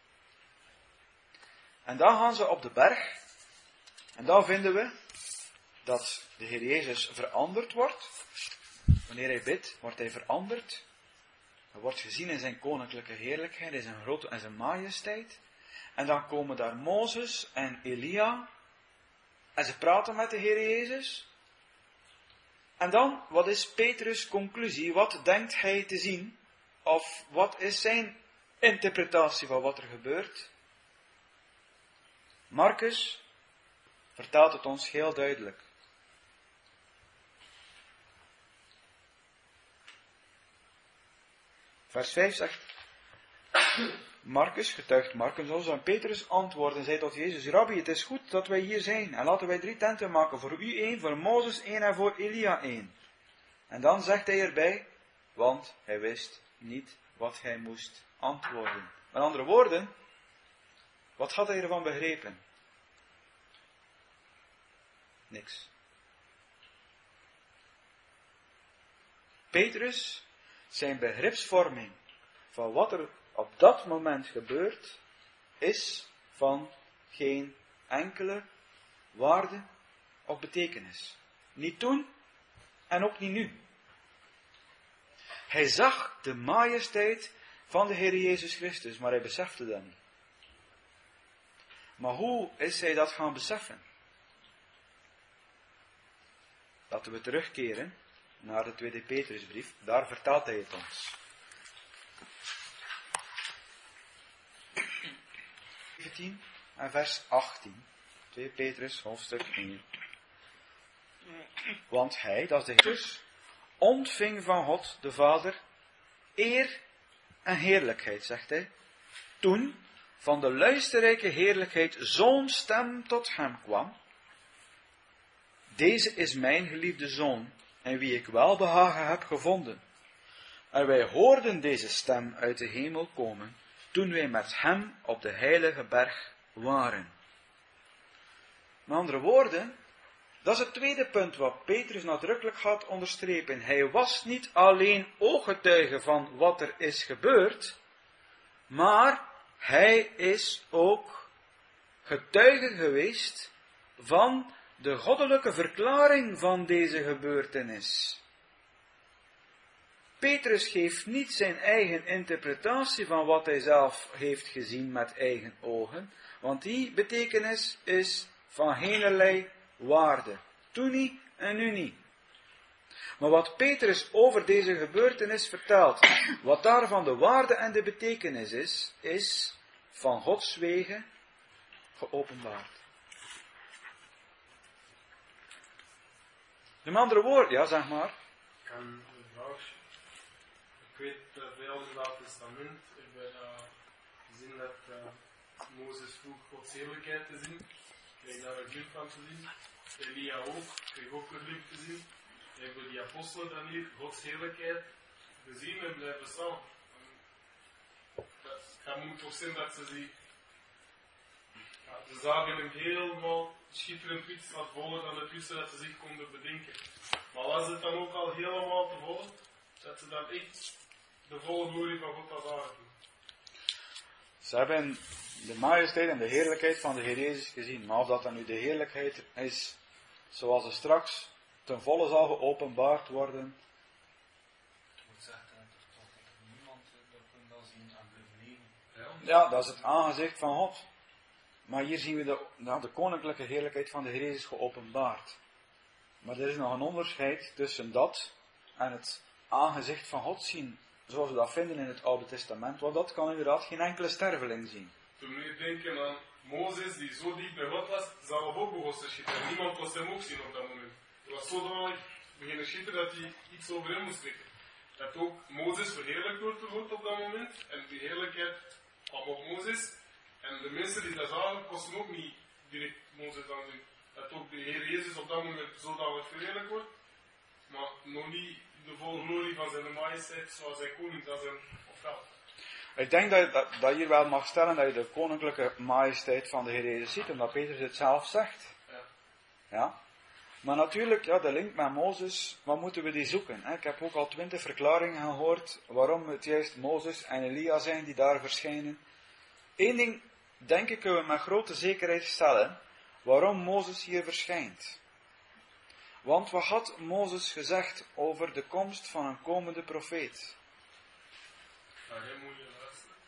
En dan gaan ze op de berg, en dan vinden we dat de Heer Jezus veranderd wordt. Wanneer hij bidt, wordt hij veranderd. Hij wordt gezien in zijn koninklijke heerlijkheid, in zijn grote en zijn majesteit. En dan komen daar Mozes en Elia. En ze praten met de Heer Jezus. En dan, wat is Petrus' conclusie? Wat denkt hij te zien? Of wat is zijn interpretatie van wat er gebeurt? Marcus vertaalt het ons heel duidelijk. Vers vijf zegt, Marcus, getuigt Marcus ons, en Petrus antwoordde en zei tot Jezus, Rabbi, het is goed dat wij hier zijn, en laten wij drie tenten maken, voor u één, voor Mozes één en voor Elia één. En dan zegt hij erbij, want hij wist niet wat hij moest antwoorden. Met andere woorden, wat had hij ervan begrepen? Niks. Petrus, zijn begripsvorming van wat er op dat moment gebeurt, is van geen enkele waarde of betekenis. Niet toen en ook niet nu. Hij zag de majesteit van de Heer Jezus Christus, maar hij besefte dat niet. Maar hoe is hij dat gaan beseffen? Laten we terugkeren naar de tweede Petrusbrief. Daar vertelt hij het ons. zeventien en vers achttien. twee Petrus, hoofdstuk één. Want hij, dat is de Jezus, ontving van God de Vader eer en heerlijkheid, zegt hij. Toen van de luisterrijke heerlijkheid zo'n stem tot hem kwam. Deze is mijn geliefde zoon, en wie ik welbehagen heb gevonden. En wij hoorden deze stem uit de hemel komen, toen wij met hem op de heilige berg waren. Met andere woorden, dat is het tweede punt wat Petrus nadrukkelijk gaat onderstrepen. Hij was niet alleen ooggetuige van wat er is gebeurd, maar hij is ook getuige geweest van de goddelijke verklaring van deze gebeurtenis. Petrus geeft niet zijn eigen interpretatie van wat hij zelf heeft gezien met eigen ogen, want die betekenis is van geenerlei waarde. Toen niet en nu niet. Maar wat Petrus over deze gebeurtenis vertelt, wat daarvan de waarde en de betekenis is, is van Gods wegen geopenbaard. Met andere woorden, ja, zeg maar. Ik kan een vraag. Ik weet uh, veel in het Oude Testament hebben uh, gezien dat uh, Mozes vroeg Gods heerlijkheid te zien. Kreeg daar een glimpse van te zien. Elia ook, kreeg ook een glimpse te zien. Hebben die apostelen dan hier Gods heerlijkheid gezien en blijven staan. Het kan moet toch zijn dat ze die. Ja, ze zagen hem helemaal schitterend iets wat voller dan het wisten dat ze zich konden bedenken. Maar was het dan ook al helemaal te vol, dat ze dan echt de volle glorie van God als aangevoerd? Ze hebben de majesteit en de heerlijkheid van de Heer Jezus gezien. Maar of dat dan nu de heerlijkheid is zoals ze straks ten volle zal geopenbaard worden. Het wordt gezegd dat er toch niemand dat kon dat zien en blijven leven. Ja, dat is het aangezicht van God. Maar hier zien we de, nou, de koninklijke heerlijkheid van de Heer Jezus geopenbaard. Maar er is nog een onderscheid tussen dat en het aangezicht van God zien. Zoals we dat vinden in het Oude Testament. Want dat kan inderdaad geen enkele sterveling zien. Toen we denken aan Mozes, die zo diep bij God was, zou ook begonnen te schitteren. Niemand kon hem ook zien op dat moment. Het was zodanig beginnen schitteren dat hij iets over hem moest spreken. Dat ook Mozes verheerlijkt wordt door God op dat moment. En die heerlijkheid kwam op Mozes. En de mensen die dat zagen, kosten ook niet direct Mozes aanzien. Dat ook de Heer Jezus op dat moment zodanig verheerlijkt wordt. Maar nog niet de volle glorie van zijn majesteit zoals zijn koning dat zijn ofwel. Ik denk dat je dat, dat hier wel mag stellen dat je de koninklijke majesteit van de Heer Jezus ziet. Omdat Petrus het zelf zegt. Ja. Ja. Maar natuurlijk, ja, de link met Mozes, wat moeten we die zoeken? Hè? Ik heb ook al twintig verklaringen gehoord waarom het juist Mozes en Elia zijn die daar verschijnen. Eén ding, denk ik, kunnen we met grote zekerheid stellen, waarom Mozes hier verschijnt. Want wat had Mozes gezegd over de komst van een komende profeet? Naar hem moet je luisteren.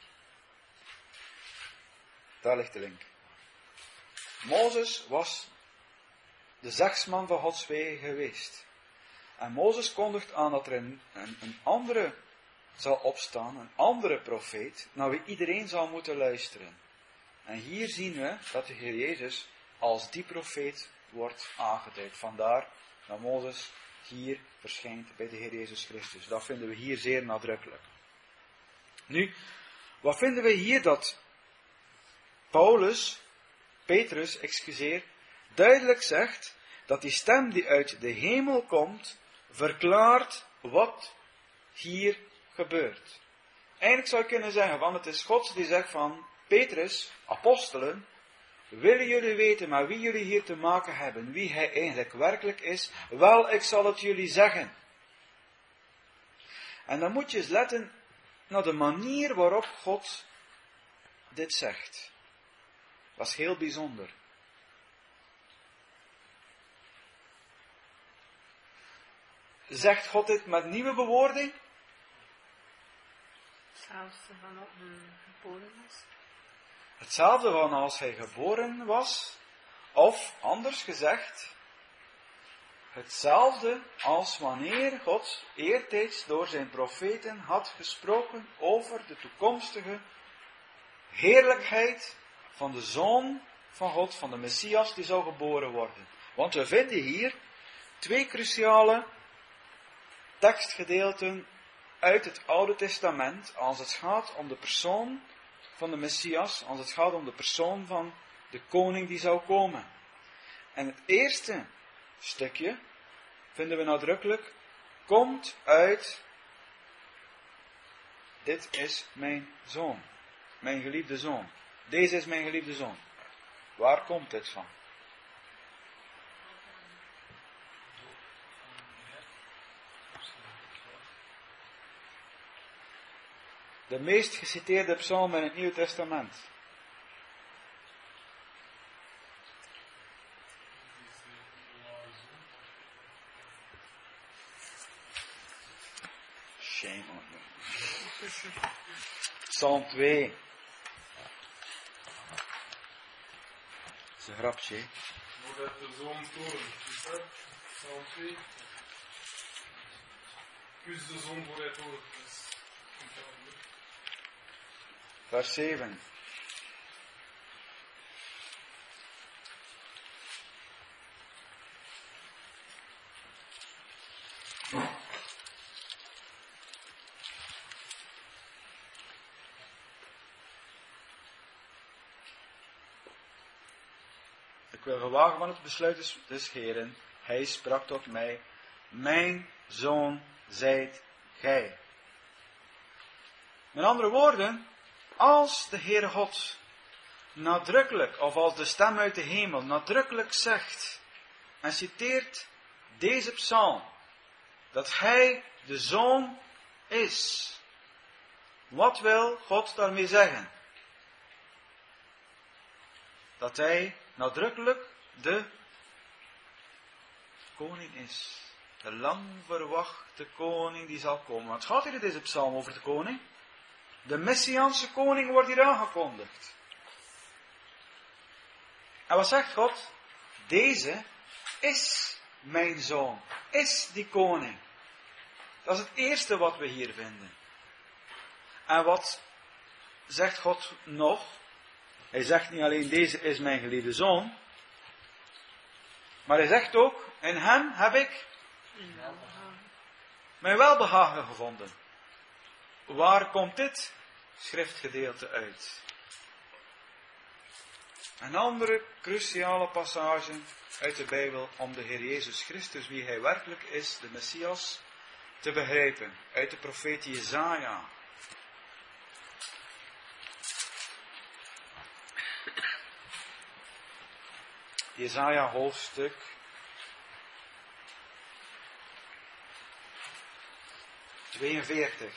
Daar ligt de link. Mozes was de zegsman van Gods wegen geweest. En Mozes kondigt aan dat er een, een, een andere zal opstaan, een andere profeet, naar wie iedereen zal moeten luisteren. En hier zien we dat de Heer Jezus als die profeet wordt aangeduid. Vandaar dat Mozes hier verschijnt bij de Heer Jezus Christus. Dat vinden we hier zeer nadrukkelijk. Nu, wat vinden we hier dat Paulus, Petrus, excuseer, duidelijk zegt dat die stem die uit de hemel komt, verklaart wat hier gebeurt. Eigenlijk zou je kunnen zeggen, van het is God die zegt van, Petrus, apostelen, willen jullie weten met wie jullie hier te maken hebben, wie hij eigenlijk werkelijk is? Wel, ik zal het jullie zeggen. En dan moet je eens letten naar de manier waarop God dit zegt. Dat is heel bijzonder. Zegt God dit met nieuwe bewoording? Hetzelfde van op een geboren was. Hetzelfde van als hij geboren was. Of, anders gezegd, hetzelfde als wanneer God eertijds door zijn profeten had gesproken over de toekomstige heerlijkheid van de Zoon van God, van de Messias die zou geboren worden. Want we vinden hier twee cruciale tekstgedeelten uit het Oude Testament als het gaat om de persoon van de Messias, als het gaat om de persoon van de koning die zou komen. En het eerste stukje vinden we nadrukkelijk, komt uit, dit is mijn zoon, mijn geliefde zoon. Deze is mijn geliefde zoon. Waar komt dit van? De meest geciteerde psalm in het Nieuwe Testament. Shame on you. Psalm twee. Dat is een grapje. Hè? Voordat de zoon toren. Is dat? Psalm twee. Kus de zoon voor het toren. Vers zeven. Ik wil gewagen van het besluit des Heeren. Hij sprak tot mij, mijn zoon zijt gij. Met andere woorden, als de Heere God nadrukkelijk, of als de stem uit de hemel nadrukkelijk zegt en citeert deze psalm, dat hij de Zoon is. Wat wil God daarmee zeggen? Dat hij nadrukkelijk de koning is. De lang verwachte koning die zal komen. Want het gaat hier in deze psalm over de koning. De Messiaanse koning wordt hier aangekondigd. En wat zegt God? Deze is mijn zoon. Is die koning. Dat is het eerste wat we hier vinden. En wat zegt God nog? Hij zegt niet alleen deze is mijn geliefde zoon. Maar hij zegt ook, in hem heb ik mijn welbehagen gevonden. Waar komt dit schriftgedeelte uit? Een andere cruciale passage uit de Bijbel om de Heer Jezus Christus, wie hij werkelijk is, de Messias, te begrijpen. Uit de profeet Jesaja. Jesaja hoofdstuk tweeënveertig.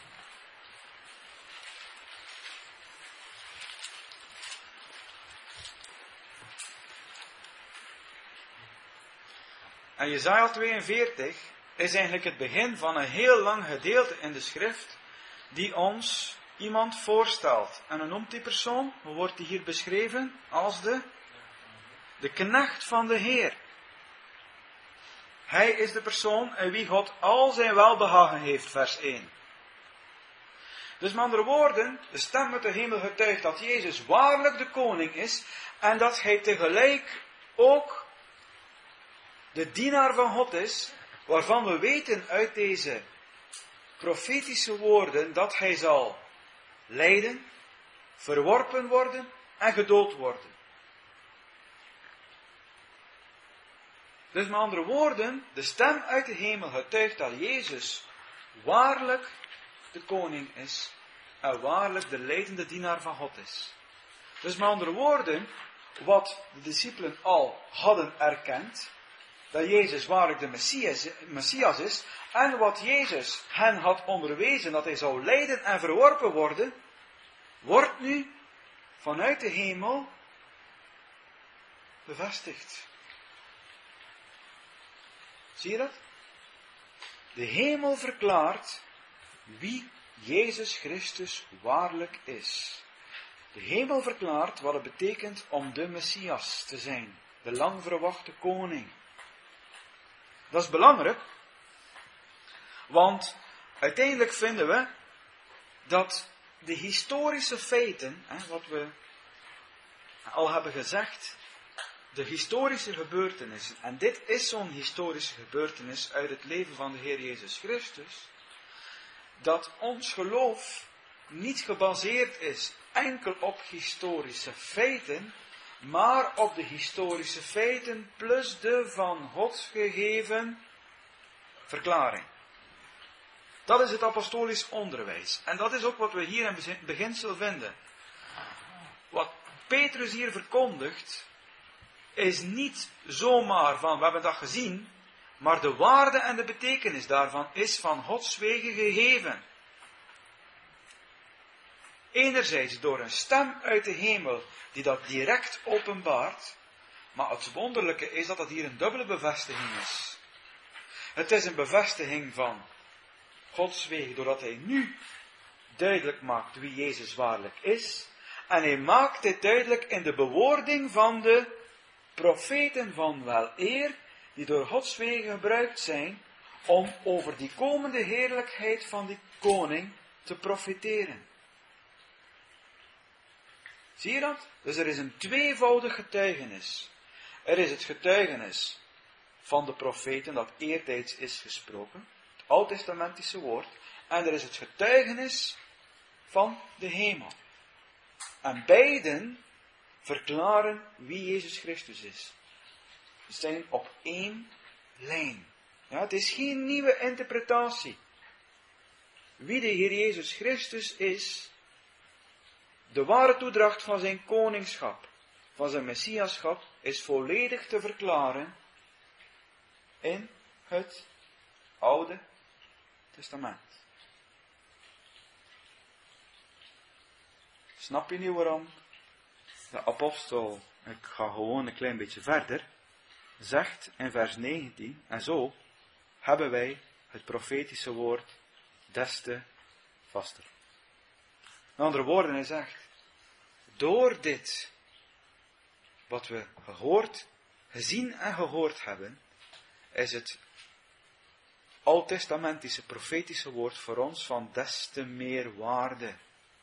En Jesaja tweeënveertig is eigenlijk het begin van een heel lang gedeelte in de schrift die ons iemand voorstelt. En hoe noemt die persoon? Hoe wordt die hier beschreven? Als de, de knecht van de Heer. Hij is de persoon in wie God al zijn welbehagen heeft, vers één. Dus met andere woorden, de stem uit de hemel getuigt dat Jezus waarlijk de koning is en dat hij tegelijk ook de dienaar van God is, waarvan we weten uit deze profetische woorden dat hij zal lijden, verworpen worden en gedood worden. Dus met andere woorden, de stem uit de hemel getuigt dat Jezus waarlijk de koning is en waarlijk de leidende dienaar van God is. Dus met andere woorden, wat de discipelen al hadden erkend, dat Jezus waarlijk de Messias, Messias is, en wat Jezus hen had onderwezen, dat hij zou lijden en verworpen worden, wordt nu vanuit de hemel bevestigd. Zie je dat? De hemel verklaart wie Jezus Christus waarlijk is. De hemel verklaart wat het betekent om de Messias te zijn, de lang verwachte koning. Dat is belangrijk, want uiteindelijk vinden we dat de historische feiten, hè, wat we al hebben gezegd, de historische gebeurtenissen, en dit is zo'n historische gebeurtenis uit het leven van de Heer Jezus Christus, dat ons geloof niet gebaseerd is enkel op historische feiten, maar op de historische feiten plus de van God gegeven verklaring. Dat is het apostolisch onderwijs. En dat is ook wat we hier in het beginsel vinden. Wat Petrus hier verkondigt, is niet zomaar van, we hebben dat gezien, maar de waarde en de betekenis daarvan is van Gods wegen gegeven. Enerzijds door een stem uit de hemel die dat direct openbaart, maar het wonderlijke is dat dat hier een dubbele bevestiging is. Het is een bevestiging van Gods wegen, doordat hij nu duidelijk maakt wie Jezus waarlijk is, en hij maakt dit duidelijk in de bewoording van de profeten van wel eer, die door Gods wegen gebruikt zijn, om over die komende heerlijkheid van die koning te profiteren. Zie je dat? Dus er is een tweevoudig getuigenis. Er is het getuigenis van de profeten dat eertijds is gesproken, het oud-testamentische woord, en er is het getuigenis van de hemel. En beiden verklaren wie Jezus Christus is. Ze zijn op één lijn. Ja, het is geen nieuwe interpretatie. Wie de Heer Jezus Christus is, De ware toedracht van zijn koningschap, van zijn messiaschap, is volledig te verklaren in het Oude Testament. Snap je nu waarom de apostel, ik ga gewoon een klein beetje verder, zegt in vers negentien, en zo hebben wij het profetische woord des te vaster. In andere woorden, hij zegt, door dit, wat we gehoord, gezien en gehoord hebben, is het oud-testamentische profetische woord voor ons van des te meer waarde.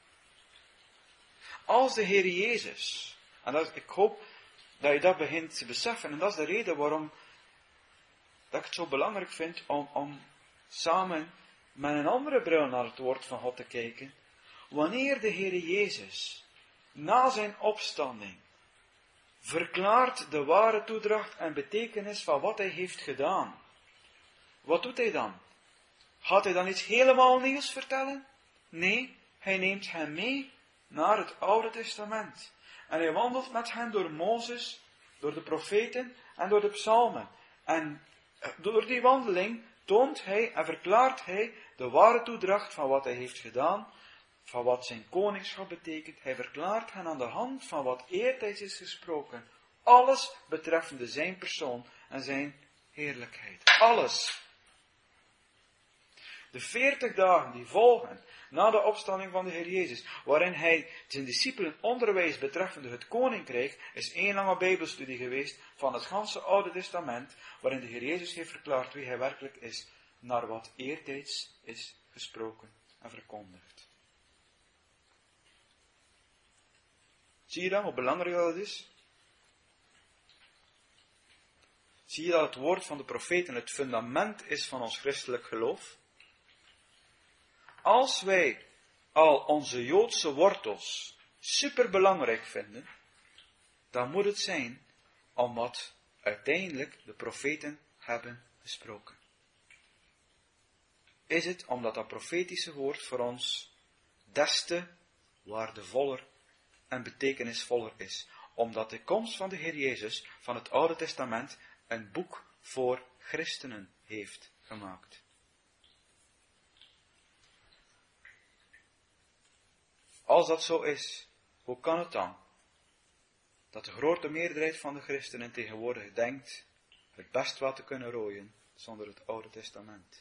Als de Heer Jezus, en dat is, ik hoop dat je dat begint te beseffen, en dat is de reden waarom dat ik het zo belangrijk vind om, om samen met een andere bril naar het woord van God te kijken. Wanneer de Heer Jezus na zijn opstanding verklaart de ware toedracht en betekenis van wat hij heeft gedaan, wat doet hij dan? Gaat hij dan iets helemaal nieuws vertellen? Nee, hij neemt hen mee naar het Oude Testament. En hij wandelt met hen door Mozes, door de profeten en door de psalmen. En door die wandeling toont hij en verklaart hij de ware toedracht van wat hij heeft gedaan, van wat zijn koningschap betekent. Hij verklaart hen aan de hand van wat eertijds is gesproken. Alles betreffende zijn persoon en zijn heerlijkheid. Alles. De veertig dagen die volgen na de opstanding van de Heer Jezus, waarin hij zijn discipelen onderwijst betreffende het koninkrijk, is één lange bijbelstudie geweest van het ganse Oude Testament, waarin de Heer Jezus heeft verklaard wie hij werkelijk is, naar wat eertijds is gesproken en verkondigd. Zie je dan hoe belangrijk dat is? Zie je dat het woord van de profeten het fundament is van ons christelijk geloof? Als wij al onze Joodse wortels superbelangrijk vinden, dan moet het zijn omdat uiteindelijk de profeten hebben gesproken. Is het omdat dat profetische woord voor ons des te waardevoller en betekenisvoller is. Omdat de komst van de Heer Jezus van het Oude Testament een boek voor christenen heeft gemaakt. Als dat zo is, hoe kan het dan dat de grote meerderheid van de christenen tegenwoordig denkt het best wat te kunnen rooien zonder het Oude Testament?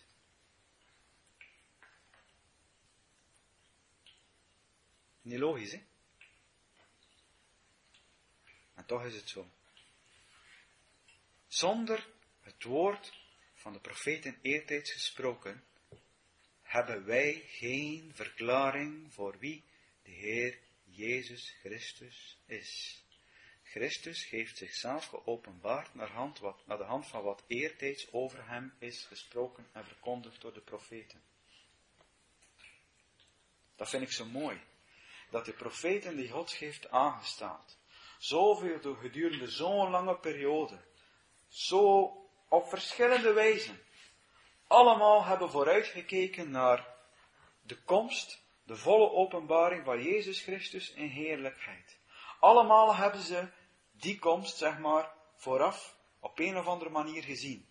Niet logisch, hè? En toch is het zo. Zonder het woord van de profeten eertijds gesproken, hebben wij geen verklaring voor wie de Heer Jezus Christus is. Christus heeft zichzelf geopenbaard naar, hand wat, naar de hand van wat eertijds over hem is gesproken en verkondigd door de profeten. Dat vind ik zo mooi. Dat de profeten die God heeft aangesteld, zoveel door gedurende zo'n lange periode, zo op verschillende wijzen, allemaal hebben vooruitgekeken naar de komst, de volle openbaring van Jezus Christus in heerlijkheid. Allemaal hebben ze die komst, zeg maar, vooraf op een of andere manier gezien.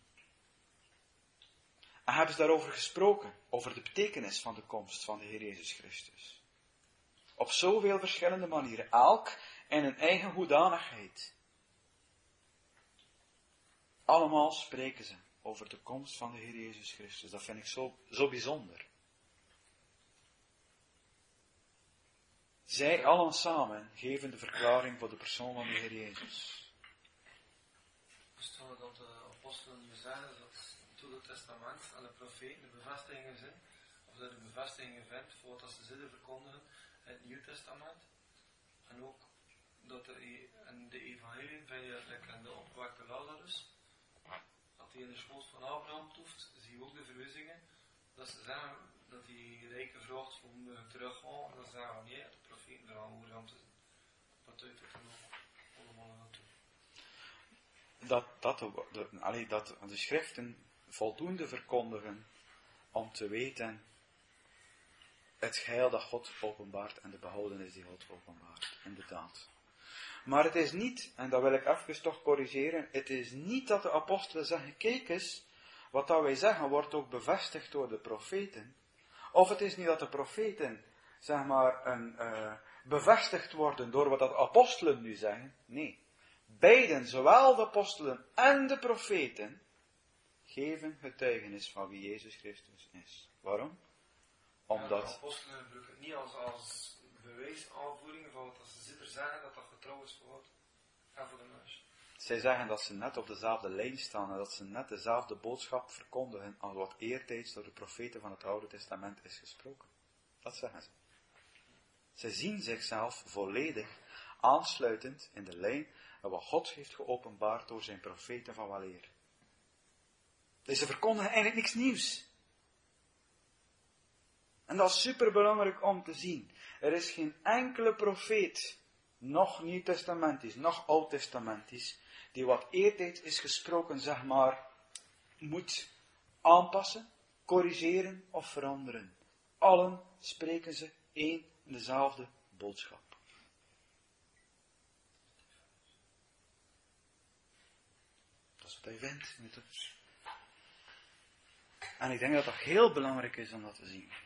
En hebben ze daarover gesproken, over de betekenis van de komst van de Heer Jezus Christus. Op zoveel verschillende manieren, elk in een eigen hoedanigheid. Allemaal spreken ze over de komst van de Heer Jezus Christus. Dat vind ik zo, zo bijzonder. Zij allen samen geven de verklaring voor de persoon van de Heer Jezus. We stellen dat de apostelen nu zeggen dat toen het testament en de profeten de bevestigingen zijn, of dat de bevestigingen vindt voor wat ze zullen verkondigen in het Nieuw Testament. En ook dat er in de evangelie, vind je in de opgewekte Lazarus, dat hij in de schoot van Abraham toeft, zie je ook de verwijzingen, dat ze zeggen dat die rijke vraagt om uh, teruggaan, en dan zeggen we nee, de profeten eraan hoe dan te zien. Dat duidt het dan ook allemaal naartoe. Dat, dat, de, de, allee, dat de schriften voldoende verkondigen om te weten het heil dat God openbaart en de behoudenis die God openbaart. Inderdaad. Maar het is niet, en dat wil ik even toch corrigeren, het is niet dat de apostelen zeggen, kijk eens, wat dat wij zeggen wordt ook bevestigd door de profeten. Of het is niet dat de profeten, zeg maar, een, uh, bevestigd worden door wat de apostelen nu zeggen. Nee. Beiden, zowel de apostelen en de profeten, geven getuigenis van wie Jezus Christus is. Waarom? Omdat... Ja, de apostelen gebruiken het niet als, als bewijsaanvoering van wat ze zitten zeggen dat dat getrouw is voor God en voor de mens. Zij zeggen dat ze net op dezelfde lijn staan en dat ze net dezelfde boodschap verkondigen als wat eertijds door de profeten van het Oude Testament is gesproken. Dat zeggen ze. Ze zien zichzelf volledig aansluitend in de lijn van wat God heeft geopenbaard door zijn profeten van weleer. Dus ze verkondigen eigenlijk niks nieuws. En dat is superbelangrijk om te zien. Er is geen enkele profeet, nog Nieuw-testamentisch, nog Oud-testamentisch, die wat eertijds is gesproken, zeg maar, moet aanpassen, corrigeren of veranderen. Allen spreken ze één en dezelfde boodschap. Dat is wat hij vindt. En ik denk dat dat heel belangrijk is om dat te zien.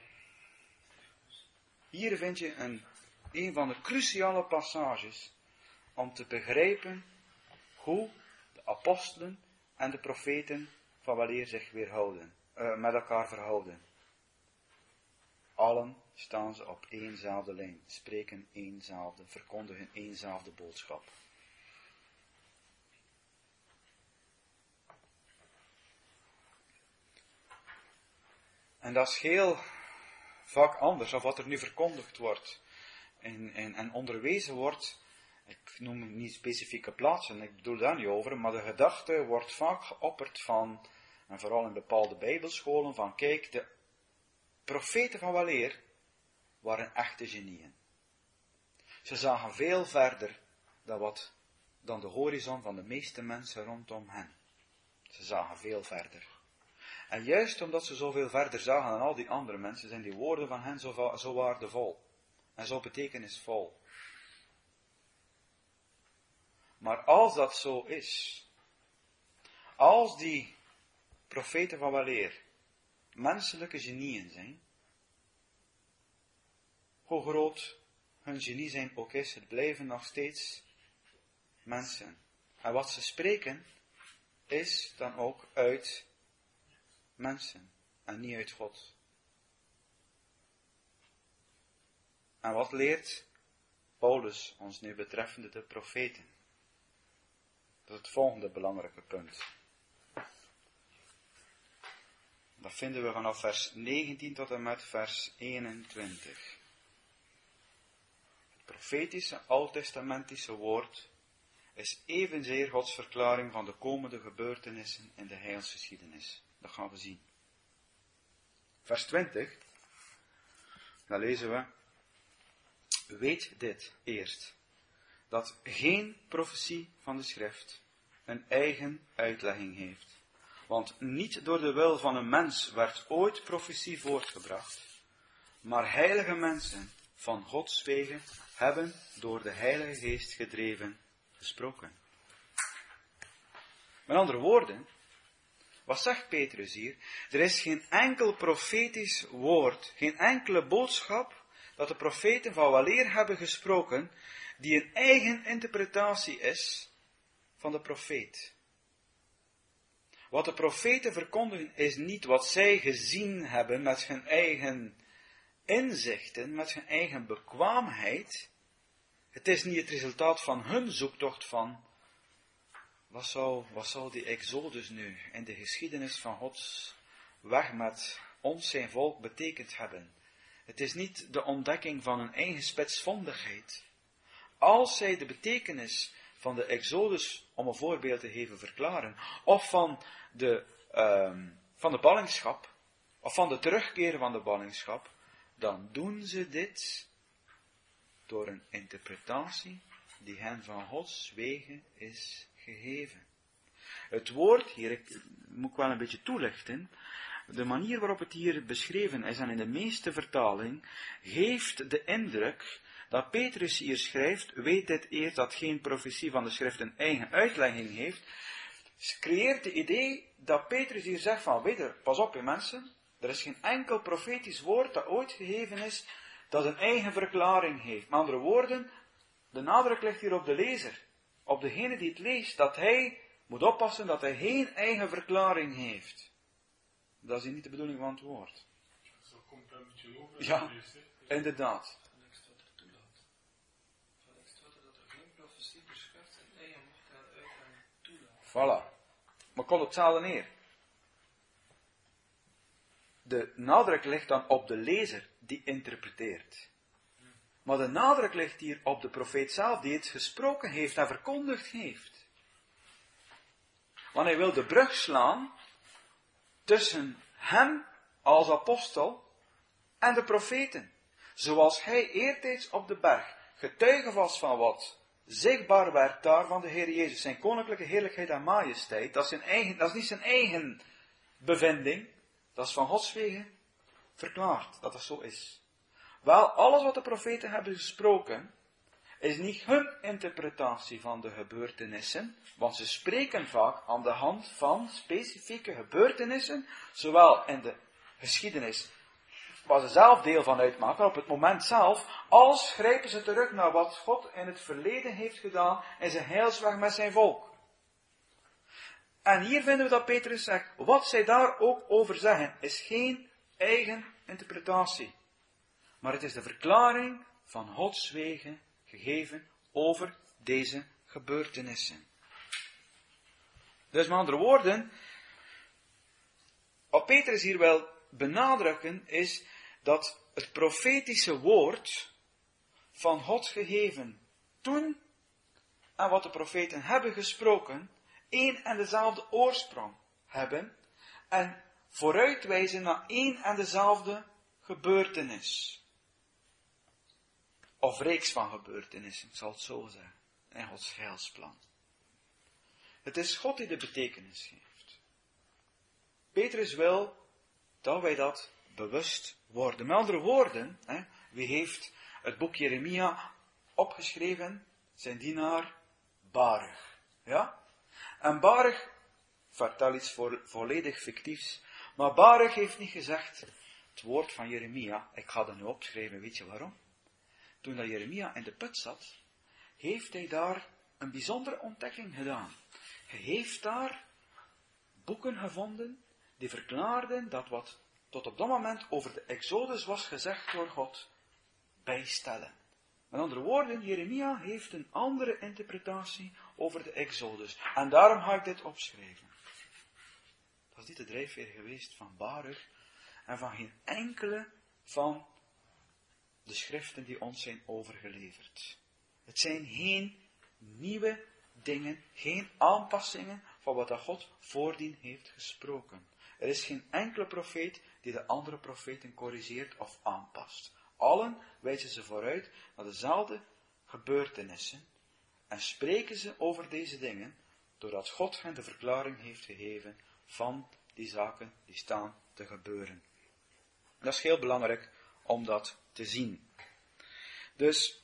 Hier vind je een, een van de cruciale passages om te begrijpen hoe de apostelen en de profeten van weleer zich weerhouden, uh, met elkaar verhouden. Allen staan ze op éénzelfde lijn, spreken éénzelfde, verkondigen éénzelfde boodschap. En dat is heel vaak anders dan wat er nu verkondigd wordt en, en, en onderwezen wordt. Ik noem niet specifieke plaatsen, ik bedoel daar niet over, maar de gedachte wordt vaak geopperd van, en vooral in bepaalde bijbelscholen, van kijk, de profeten van weleer waren echte genieën. Ze zagen veel verder dan, wat, dan de horizon van de meeste mensen rondom hen. Ze zagen veel verder. En juist omdat ze zoveel verder zagen dan al die andere mensen, zijn die woorden van hen zo, zo waardevol. En zo betekenisvol. Maar als dat zo is, als die profeten van weleer menselijke genieën zijn, hoe groot hun genie zijn ook is, het blijven nog steeds mensen. En wat ze spreken, is dan ook uit mensen en niet uit God. En wat leert Paulus ons nu betreffende de profeten? Dat is het volgende belangrijke punt. Dat vinden we vanaf vers negentien tot en met vers eenentwintig. Het profetische oud-testamentische woord is evenzeer Gods verklaring van de komende gebeurtenissen in de heilsgeschiedenis. Dat gaan we zien. Vers twintig, dan lezen we: weet dit eerst, dat geen profetie van de schrift een eigen uitlegging heeft. Want niet door de wil van een mens werd ooit profetie voortgebracht, maar heilige mensen van Gods wegen hebben door de Heilige Geest gedreven gesproken. Met andere woorden, wat zegt Petrus hier? Er is geen enkel profetisch woord, geen enkele boodschap dat de profeten van weleer hebben gesproken, die een eigen interpretatie is van de profeet. Wat de profeten verkondigen is niet wat zij gezien hebben met hun eigen inzichten, met hun eigen bekwaamheid. Het is niet het resultaat van hun zoektocht van Wat zou, wat zou die exodus nu in de geschiedenis van Gods weg met ons zijn volk betekend hebben? Het is niet de ontdekking van een eigen spitsvondigheid. Als zij de betekenis van de exodus, om een voorbeeld te geven, verklaren, of van de, um, van de ballingschap, of van de terugkeer van de ballingschap, dan doen ze dit door een interpretatie die hen van Gods wegen is gegeven. Het woord, hier ik, moet ik wel een beetje toelichten, de manier waarop het hier beschreven is en in de meeste vertaling, geeft de indruk dat Petrus hier schrijft, weet dit eerst dat geen profetie van de schrift een eigen uitlegging heeft, creëert het idee dat Petrus hier zegt van, weet je, pas op je mensen, er is geen enkel profetisch woord dat ooit gegeven is, dat een eigen verklaring heeft. Met andere woorden, de nadruk ligt hier op de lezer, op degene die het leest, dat hij moet oppassen dat hij geen eigen verklaring heeft. Dat is hier niet de bedoeling van het woord. Zo komt dat een beetje over. Ja, inderdaad. Van Aristoteles toelaat. Van Aristoteles dat er geen profetie beschrijft en eigen mocht en uitlegging toelaat. Voilà. Maar komt op hetzelfde neer. De nadruk ligt dan op de lezer die interpreteert. Maar de nadruk ligt hier op de profeet zelf die het gesproken heeft en verkondigd heeft. Want hij wil de brug slaan tussen hem als apostel en de profeten. Zoals hij eertijds op de berg getuige was van wat zichtbaar werd daar van de Heer Jezus. Zijn koninklijke heerlijkheid en majesteit. Dat is, zijn eigen, dat is niet zijn eigen bevinding. Dat is van Gods wegen verklaard dat dat zo is. Wel, alles wat de profeten hebben gesproken, is niet hun interpretatie van de gebeurtenissen, want ze spreken vaak aan de hand van specifieke gebeurtenissen, zowel in de geschiedenis, waar ze zelf deel van uitmaken, op het moment zelf, als grijpen ze terug naar wat God in het verleden heeft gedaan in zijn heilsweg met zijn volk. En hier vinden we dat Petrus zegt, wat zij daar ook over zeggen, is geen eigen interpretatie. Maar het is de verklaring van Gods wegen gegeven over deze gebeurtenissen. Dus met andere woorden, wat Petrus hier wil benadrukken is dat het profetische woord van God gegeven toen en wat de profeten hebben gesproken, één en dezelfde oorsprong hebben en vooruitwijzen naar één en dezelfde gebeurtenis. Of reeks van gebeurtenissen, ik zal het zo zeggen, in Gods heilsplan. Het is God die de betekenis geeft. Petrus wil dat wij dat bewust worden. Met andere woorden, hè, wie heeft het boek Jeremia opgeschreven? Zijn dienaar Baruch. Ja? En Baruch, vertel iets vo- volledig fictiefs, maar Baruch heeft niet gezegd, het woord van Jeremia, ik ga dat nu opschrijven, weet je waarom? Toen dat Jeremia in de put zat, heeft hij daar een bijzondere ontdekking gedaan. Hij heeft daar boeken gevonden die verklaarden dat wat tot op dat moment over de Exodus was gezegd door God, bijstellen. Met andere woorden, Jeremia heeft een andere interpretatie over de Exodus. En daarom ga ik dit opschrijven. Dat is niet de drijfveer geweest van Baruch en van geen enkele van de schriften die ons zijn overgeleverd. Het zijn geen nieuwe dingen, geen aanpassingen van wat dat God voordien heeft gesproken. Er is geen enkele profeet die de andere profeten corrigeert of aanpast. Allen wijzen ze vooruit naar dezelfde gebeurtenissen en spreken ze over deze dingen doordat God hen de verklaring heeft gegeven van die zaken die staan te gebeuren. Dat is heel belangrijk om dat te zien. Dus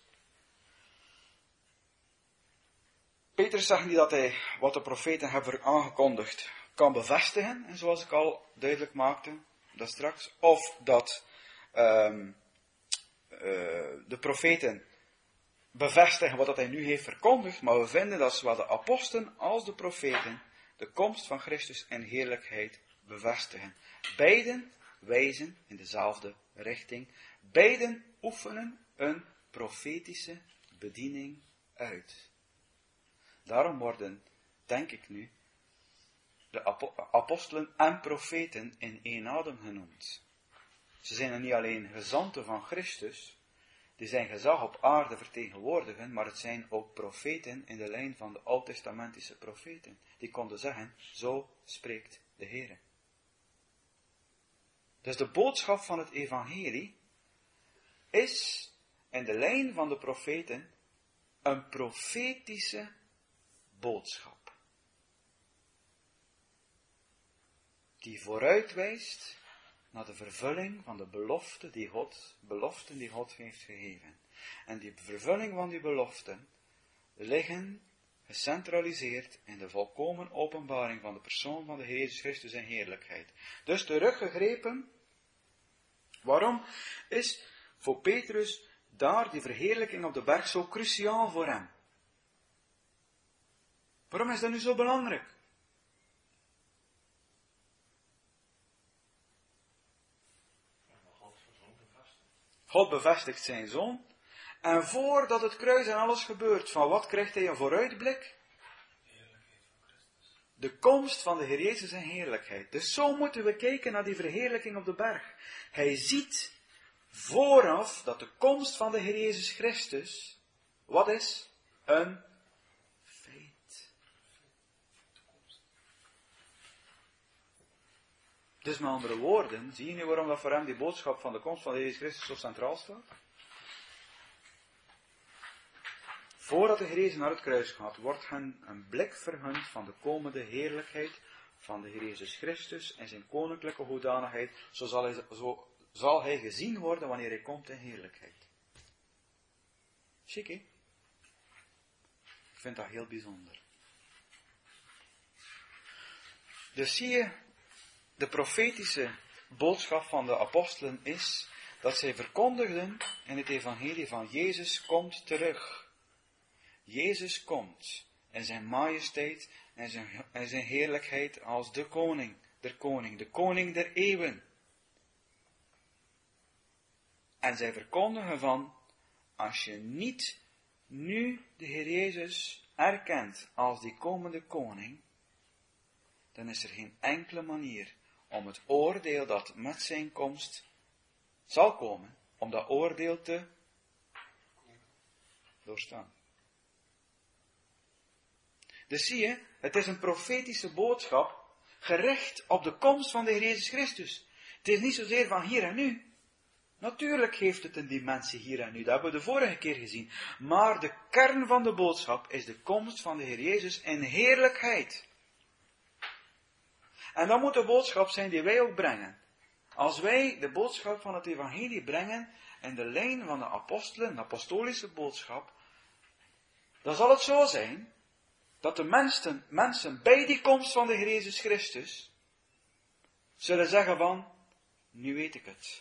Petrus zegt niet dat hij wat de profeten hebben aangekondigd kan bevestigen, en zoals ik al duidelijk maakte, dat straks, of dat um, uh, de profeten bevestigen wat dat hij nu heeft verkondigd, maar we vinden dat zowel de apostelen als de profeten de komst van Christus in heerlijkheid bevestigen. Beiden wijzen in dezelfde richting. Beiden oefenen een profetische bediening uit. Daarom worden, denk ik nu, de apostelen en profeten in één adem genoemd. Ze zijn er niet alleen gezanten van Christus, die zijn gezag op aarde vertegenwoordigen, maar het zijn ook profeten in de lijn van de oud-testamentische profeten. Die konden zeggen, zo spreekt de Heer. Dus de boodschap van het evangelie is in de lijn van de profeten een profetische boodschap. Die vooruitwijst naar de vervulling van de belofte die God, beloften die God heeft gegeven. En die vervulling van die beloften liggen gecentraliseerd in de volkomen openbaring van de persoon van de Heer Jezus Christus in heerlijkheid. Dus teruggegrepen, waarom is voor Petrus daar die verheerlijking op de berg zo cruciaal voor hem? Waarom is dat nu zo belangrijk? God bevestigt zijn zoon. En voordat het kruis en alles gebeurt, van wat krijgt hij een vooruitblik? De komst van de Heer Jezus in heerlijkheid. Dus zo moeten we kijken naar die verheerlijking op de berg. Hij ziet vooraf dat de komst van de Heer Jezus Christus, wat is? Een feit. Dus met andere woorden, zie je nu waarom dat voor hem die boodschap van de komst van de Heer Jezus Christus zo centraal staat? Voordat de Heer Jezus naar het kruis gaat, wordt hen een blik vergund van de komende heerlijkheid van de Heer Jezus Christus en zijn koninklijke hoedanigheid. Zo zal hij, zo zal hij gezien worden wanneer hij komt in heerlijkheid. Chic, hè? Ik vind dat heel bijzonder. Dus zie je, de profetische boodschap van de apostelen is dat zij verkondigden in het evangelie van Jezus komt terug. Jezus komt in zijn majesteit en zijn, en zijn heerlijkheid als de koning, der koning, de koning der eeuwen. En zij verkondigen van, als je niet nu de Heer Jezus erkent als die komende koning, dan is er geen enkele manier om het oordeel dat met zijn komst zal komen, om dat oordeel te doorstaan. Dus zie je, het is een profetische boodschap gericht op de komst van de Heer Jezus Christus. Het is niet zozeer van hier en nu. Natuurlijk heeft het een dimensie hier en nu, dat hebben we de vorige keer gezien. Maar de kern van de boodschap is de komst van de Heer Jezus in heerlijkheid. En dat moet de boodschap zijn die wij ook brengen. Als wij de boodschap van het evangelie brengen in de lijn van de apostelen, de apostolische boodschap, dan zal het zo zijn dat de mensen, mensen bij die komst van de Heer Jezus Christus zullen zeggen van, nu weet ik het.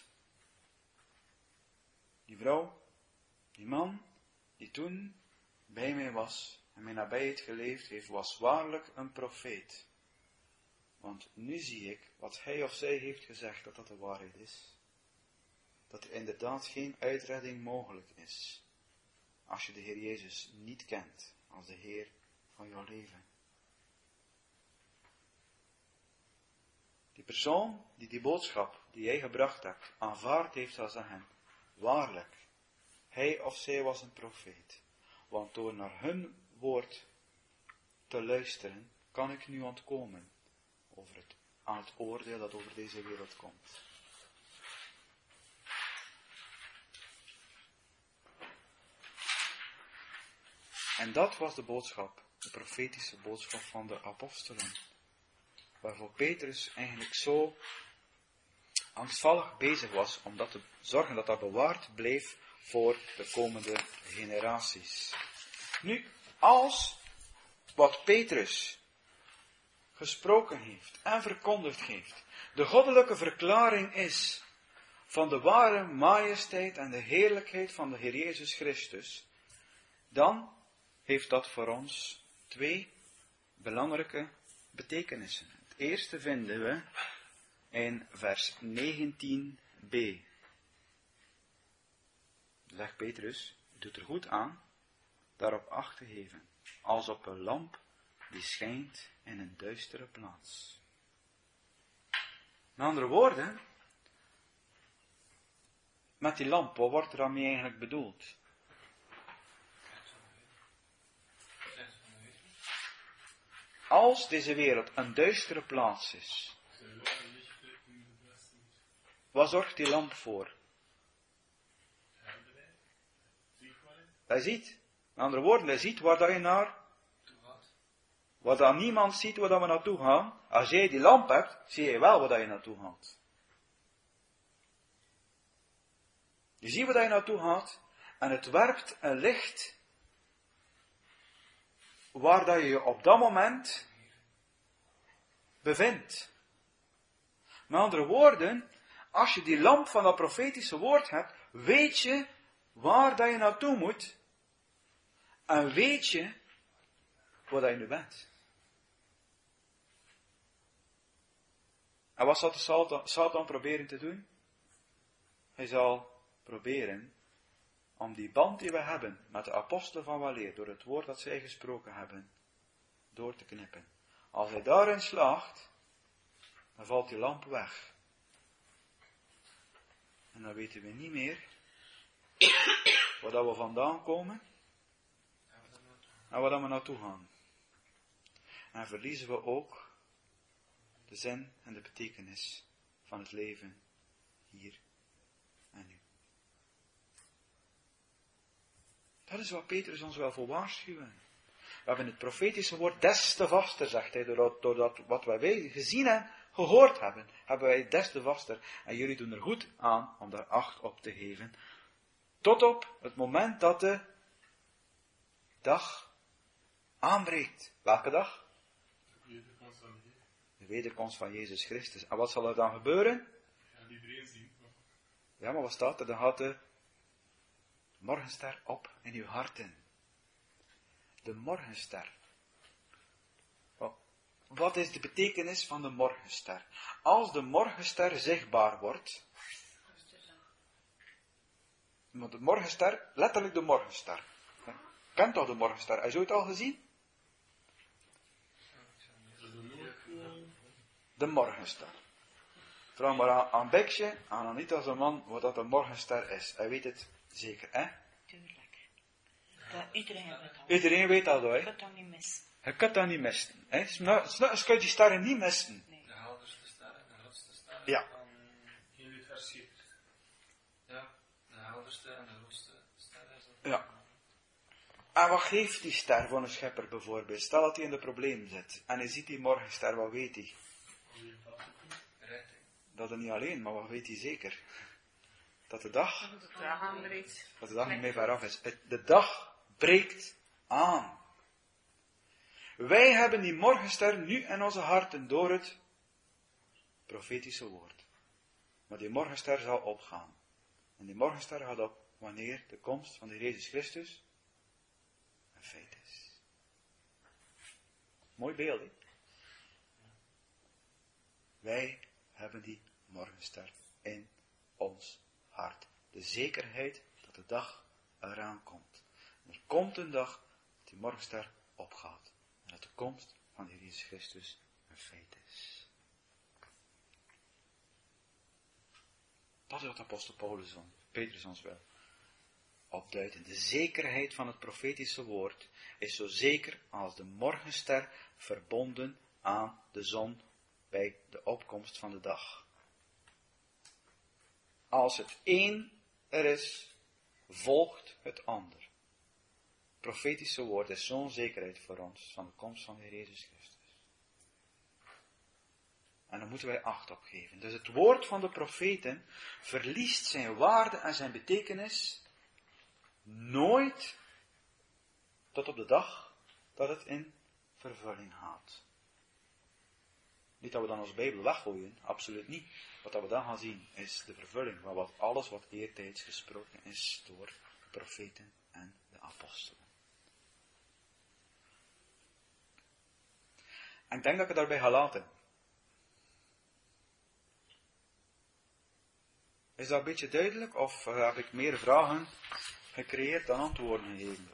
Die vrouw, die man, die toen bij mij was en mijn nabijheid geleefd heeft, was waarlijk een profeet. Want nu zie ik wat hij of zij heeft gezegd, dat dat de waarheid is. Dat er inderdaad geen uitredding mogelijk is, als je de Heer Jezus niet kent als de Heer van jouw leven. Die persoon die die boodschap die jij gebracht hebt, aanvaard heeft, zal zeggen, waarlijk, hij of zij was een profeet. Want door naar hun woord te luisteren, kan ik nu ontkomen over het, aan het oordeel dat over deze wereld komt. En dat was de boodschap, de profetische boodschap van de apostelen. Waarvoor Petrus eigenlijk zo angstvallig bezig was om dat te zorgen dat dat bewaard bleef voor de komende generaties. Nu, als wat Petrus gesproken heeft en verkondigd heeft, de goddelijke verklaring is van de ware majesteit en de heerlijkheid van de Heer Jezus Christus, dan heeft dat voor ons twee belangrijke betekenissen. Het eerste vinden we in vers negentien b. Zegt Petrus, doet er goed aan daarop acht te geven, als op een lamp die schijnt in een duistere plaats. Met andere woorden, met die lamp, wat wordt er dan mee eigenlijk bedoeld? Als deze wereld een duistere plaats is, wat zorgt die lamp voor? Hij ziet, met andere woorden, hij ziet waar dat je naar, waar dat niemand ziet waar dat we naartoe gaan. Als jij die lamp hebt, zie je wel waar dat je naartoe gaat. Je ziet waar je naartoe gaat en het werpt een licht waar dat je je op dat moment bevindt. Met andere woorden, als je die lamp van dat profetische woord hebt, weet je waar dat je naartoe moet en weet je waar dat je nu bent. En wat zal de Satan, Satan proberen te doen? Hij zal proberen om die band die we hebben met de apostelen van weleer, door het woord dat zij gesproken hebben, door te knippen. Als hij daarin slaagt, dan valt die lamp weg. En dan weten we niet meer waar dat we vandaan komen en waar dat we naartoe gaan. En verliezen we ook de zin en de betekenis van het leven hier en nu. Dat is wat Petrus ons wel voor waarschuwen. We hebben het profetische woord des te vaster, zegt hij, doordat, doordat wat wij gezien en gehoord hebben, hebben wij het des te vaster. En jullie doen er goed aan om daar acht op te geven. Tot op het moment dat de dag aanbreekt. Welke dag? De wederkomst van Jezus Christus. En wat zal er dan gebeuren? Ja, iedereen zien. Ja, maar wat staat er? Dan gaat de morgenster op in uw harten. De morgenster. Wat is de betekenis van de morgenster? Als de morgenster zichtbaar wordt, want de morgenster, letterlijk de morgenster. Kent toch de morgenster? Heb je ooit al gezien? De morgenster. Vraag maar aan, aan Beksje, aan Anita zijn man, wat dat een morgenster is. Hij weet het zeker, hè? Tuurlijk. Dat, iedereen weet dat. Iedereen weet dat, hoor. Je kunt dat niet missen. Je kunt dat niet missen. Hè? Je kunt die sterren niet missen. Nee. De helderste sterren, de grootste sterren. Ja. Van, Heel dit vers zeven. ja, de helderste en de grootste sterren. Is dat Ja. En wat geeft die ster voor een schepper bijvoorbeeld? Stel dat hij in de problemen zit. En hij ziet die morgenster, wat weet hij? richting. Dat er niet alleen, maar wat weet hij zeker? Dat de dag, Dag aanbreekt. dat de dag niet meer veraf is. Het- De dag breekt aan. Wij hebben die morgenster nu in onze harten door het profetische woord. Maar die morgenster zal opgaan. En die morgenster gaat op wanneer de komst van de Heer Jezus Christus een feit is. Mooi beeld, hè? Wij hebben die morgenster in ons hart. De zekerheid dat de dag eraan komt. En er komt een dag dat die morgenster opgaat. En dat de komst van de Heer Jezus Christus een feit is. Dat is wat apostel Paulus, Petrus ons wil opduiden. De zekerheid van het profetische woord is zo zeker als de morgenster verbonden aan de zon bij de opkomst van de dag. Als het een er is, volgt het ander. Het profetische woord is zo'n zekerheid voor ons van de komst van de Heer Jezus Christus. En daar moeten wij acht op geven. Dus het woord van de profeten verliest zijn waarde en zijn betekenis nooit tot op de dag dat het in vervulling gaat. Niet dat we dan ons Bijbel weggooien, absoluut niet. Wat we dan gaan zien is de vervulling van wat alles wat eertijds gesproken is door de profeten en de apostelen. En ik denk dat ik het daarbij ga laten. Is dat een beetje duidelijk of heb ik meer vragen gecreëerd dan antwoorden gegeven?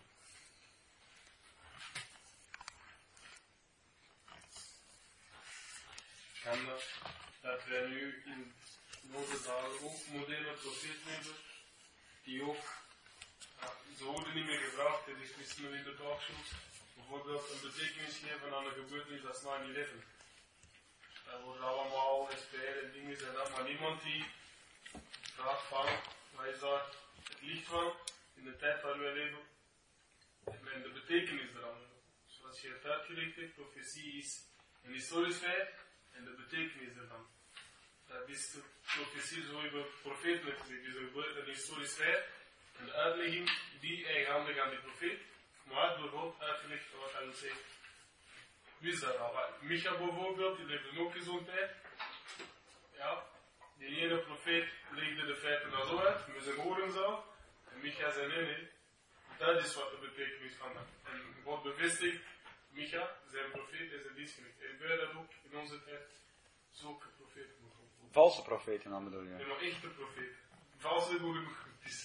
En uh, dat wij nu in onze dagen ook moderne profeten hebben, die ook, uh, ze worden niet meer gevraagd, het is misschien in de talkshows, bijvoorbeeld een betekenis geven aan een gebeurtenis als nine eleven. Dat wordt allemaal inspireren en dingen en dat, maar niemand die vraagt van, wat is daar het licht van, in de tijd waar wij leven, en de betekenis eraan. Zoals je het uitgelegd hebt, profetie is een historisch feit, en de betekenis ervan. Dat is de profetie zo over profeetelijk gezegd. Dus er gebeurt een historisch feit. En de uitlegging die eigenhandig aan die profeet, maar door God uitgelegd wat hij wil zeggen. Wie is dat al? Micha bijvoorbeeld, die leefde ook in zo'n tijd. Ja, die ene profeet legde de feiten al zo uit, met zijn oren zelf. En Micha zei nee, nee. Dat is wat de betekenis van dat. En God bevestigt, Micha, zijn profeet en zijn dienstknecht. En wij dat ook in onze tijd zulke profeten mogen. Valse profeten dan bedoel je? Nee, maar echte profeten. Valse mogen nog goed. Het is,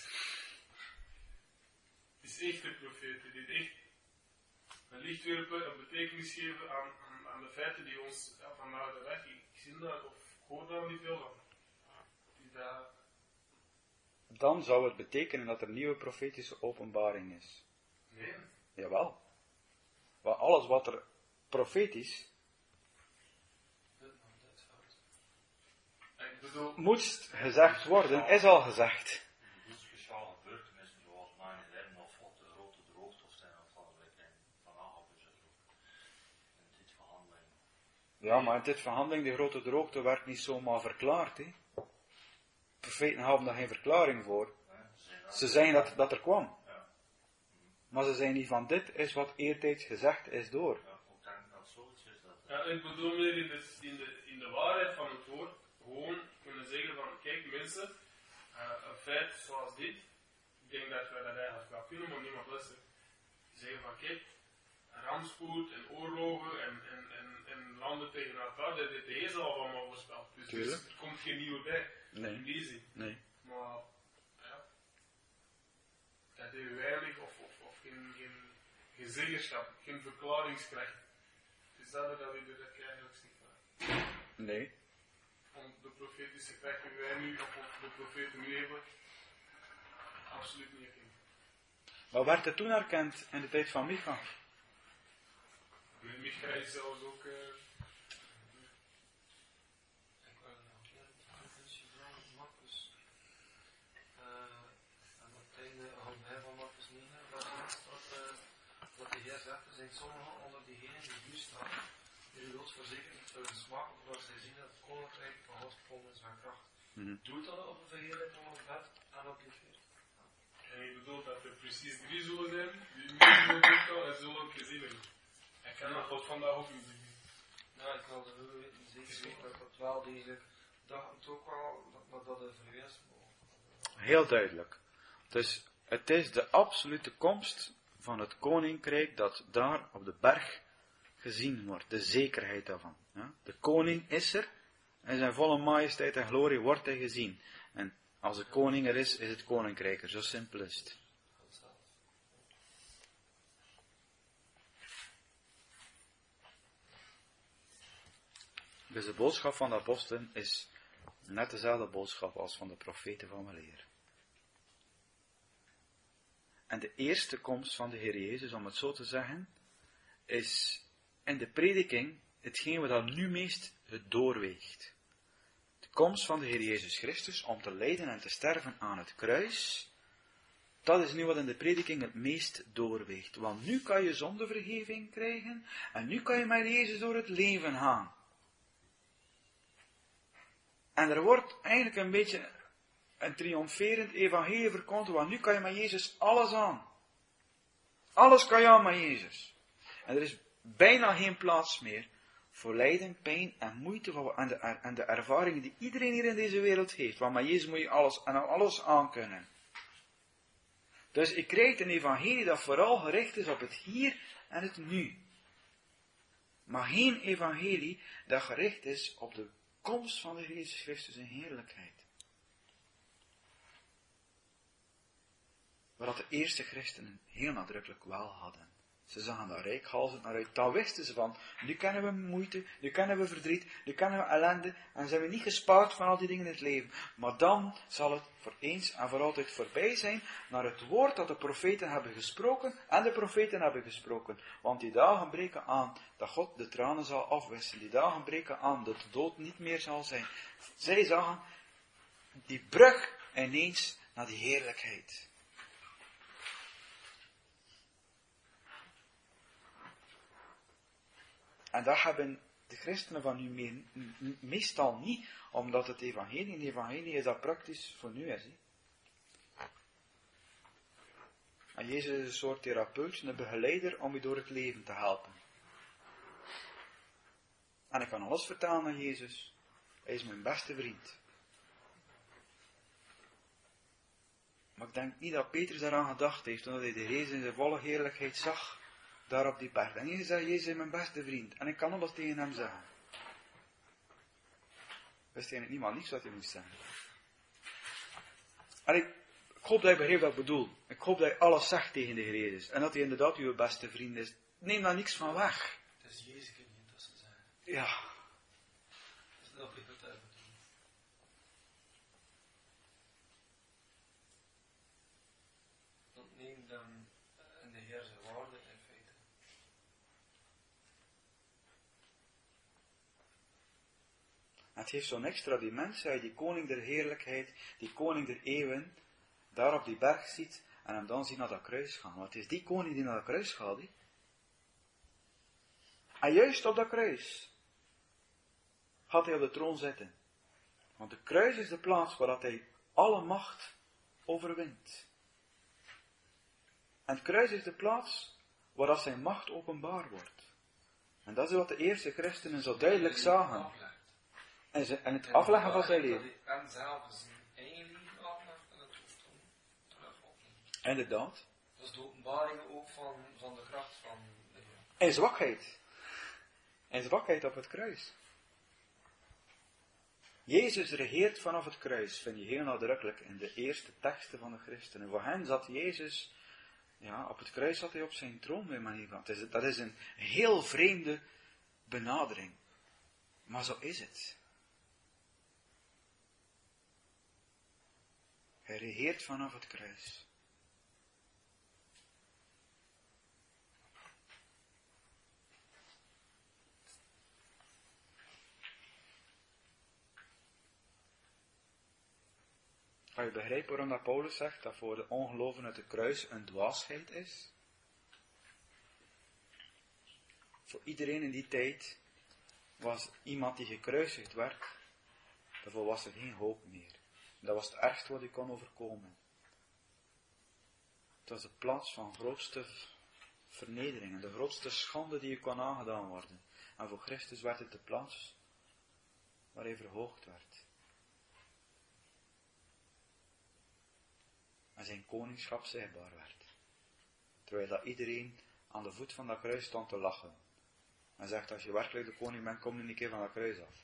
het is echte profeten die echt een licht werpen, een betekenis geven aan, aan, aan de feiten die ons ja, vandaag de dag, ik zie dat of ik hoor daar niet veel van. Die daar... Dan zou het betekenen dat er nieuwe profetische openbaring is. Nee. Jawel. Want alles wat er profetisch Ik bedoel, moest gezegd worden, is al gezegd. Heel speciale gebeurtenissen zoals nine eleven of wat de grote droogte of zijn afvallen van Ahab is het ook. In dit verhandeling. Ja, maar in dit verhandeling, de grote droogte werd niet zomaar verklaard. Hè. Profeten hadden daar geen verklaring voor. Ze zeggen dat, dat er kwam. Maar ze zeggen niet van dit is wat eertijds gezegd is door. ja, ik bedoel meer in de, in, de, in de waarheid van het woord, gewoon kunnen zeggen van, kijk mensen, uh, een feit zoals dit, ik denk dat wij dat eigenlijk wel kunnen, maar niemand luistert. Zeggen van, kijk, rampspoed en oorlogen en, en, en, en landen tegen elkaar, dat dit is al allemaal voorspeld. Dus, dus er komt geen nieuwe bij. Nee. In die zin. Nee. Maar, ja, dat heeft weinig of, of, of geen, geen, geen zeggenschap, geen verklaringskracht. Dus dat dat we er eigenlijk niet van. Nee. Om de profetische kracht die wij nu, of de profeten nu hebben, absoluut niet in. Maar werd het toen erkend in de tijd van Micha? Met Micha is zelfs ook... Uh, Ik wil nog een keer een puntje vragen, Marcus. En op het einde van Marcus negen, daar staat uh, dat de Heer zegt, er zijn sommigen onder diegenen die hier staan, die de dood verzekeren dat hun smaak, omdat zij zien dat het koninkrijk van God gekomen is van kracht. Mm-hmm. Doet dat op een verheerlijk van het bed en op die vuur? en ik bedoel dat er precies drie zullen zijn, die niet zullen doen en zullen gezien hebben. Ik kan dat God vandaag ook niet zien. Ja, ik wilde wel weten, zeker weten dat dat wel degelijk, dat het ook wel, dat, maar dat het verweest wordt. Heel duidelijk. Dus het is de absolute komst van het koninkrijk dat daar op de berg gezien wordt. De zekerheid daarvan. Ja? De koning is er. In zijn volle majesteit en glorie wordt hij gezien. En als de koning er is, is het koninkrijk er. Zo simpel is het. Dus de boodschap van de apostelen is net dezelfde boodschap als van de profeten van weleer. En de eerste komst van de Heer Jezus, om het zo te zeggen, is in de prediking hetgeen wat dan nu meest het doorweegt. De komst van de Heer Jezus Christus om te lijden en te sterven aan het kruis, dat is nu wat in de prediking het meest doorweegt. Want nu kan je zondevergeving krijgen en nu kan je met Jezus door het leven gaan. En er wordt eigenlijk een beetje een triomferend evangelie verkondigd, want nu kan je met Jezus alles aan. Alles kan je aan met Jezus. En er is bijna geen plaats meer voor lijden, pijn en moeite en de, en de ervaringen die iedereen hier in deze wereld heeft. Want met Jezus moet je alles en alles aankunnen. Dus ik krijg een evangelie dat vooral gericht is op het hier en het nu. Maar geen evangelie dat gericht is op de komst van de Heer Jezus Christus in heerlijkheid. Waar dat de eerste christenen heel nadrukkelijk wel hadden. Ze zagen daar rijkhalsend naar uit. Dan wisten ze van, nu kennen we moeite, nu kennen we verdriet, nu kennen we ellende, en zijn we niet gespaard van al die dingen in het leven. Maar dan zal het voor eens en voor altijd voorbij zijn naar het woord dat de profeten hebben gesproken en de profeten hebben gesproken. Want die dagen breken aan dat God de tranen zal afwissen. Die dagen breken aan dat de dood niet meer zal zijn. Zij zagen die brug ineens naar die heerlijkheid. En dat hebben de de christenen van nu me, me, meestal niet, omdat het evangelie, een evangelie is dat praktisch voor nu is. He. En Jezus is een soort therapeut, een begeleider om je door het leven te helpen. En ik kan alles vertellen aan Jezus. Hij is mijn beste vriend. Maar ik denk niet dat Petrus daaraan gedacht heeft, omdat hij de Jezus in zijn volle heerlijkheid zag, daar op die berg. En Jezus zei, Jezus is mijn beste vriend. En ik kan alles tegen hem zeggen. Wist eigenlijk niemand niets wat hij moest zeggen. En ik, ik hoop dat je begrijpt wat ik bedoel. Ik hoop dat je alles zegt tegen de Heer Jezus. En dat hij inderdaad uw beste vriend is. Neem daar niks van weg. Het is Jezus niet dat ze zeggen. Ja. Dat is nog niet wat hij bedoelt. Ontneem dan in de Heer zijn woorden in feite. Het heeft zo'n extra dimensie, als je die koning der heerlijkheid, die koning der eeuwen, daar op die berg ziet, en hem dan ziet naar dat kruis gaan. Want het is die koning die naar dat kruis gaat. He. En juist op dat kruis gaat hij op de troon zitten. Want de kruis is de plaats waar hij alle macht overwint. En het kruis is de plaats waar dat zijn macht openbaar wordt. En dat is wat de eerste christenen zo duidelijk zagen. En, ze, en het afleggen van zijn leven. En zelf zijn eigen leven aflegt en het hoeft dan terug opnemen. Inderdaad. Dat is de openbaring ook van, van de kracht van de Heer. En zwakheid. En zwakheid op het kruis. Jezus regeert vanaf het kruis, vind je heel nadrukkelijk in de eerste teksten van de christenen. Voor hen zat Jezus, ja, op het kruis zat hij op zijn troon bij manier van. Dat is, dat is een heel vreemde benadering. Maar zo is het. Hij regeert vanaf het kruis. Kan je begrijpen waarom dat Paulus zegt dat voor de ongelovigen het kruis een dwaasheid is? Voor iedereen in die tijd was iemand die gekruisigd werd, daarvoor was er geen hoop meer. Dat was het ergste wat je kon overkomen. Het was de plaats van grootste vernedering en de grootste schande die je kon aangedaan worden. En voor Christus werd het de plaats waar hij verhoogd werd. En zijn koningschap zichtbaar werd. Terwijl dat iedereen aan de voet van dat kruis stond te lachen. En zegt, als je werkelijk de koning bent, kom nu een keer van dat kruis af.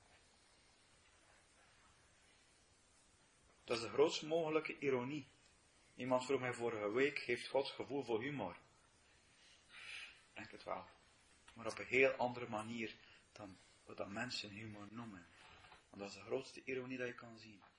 Dat is de grootst mogelijke ironie. Iemand vroeg mij vorige week, heeft God gevoel voor humor? Ik denk het wel. Maar op een heel andere manier dan wat dat mensen humor noemen. Want dat is de grootste ironie dat je kan zien.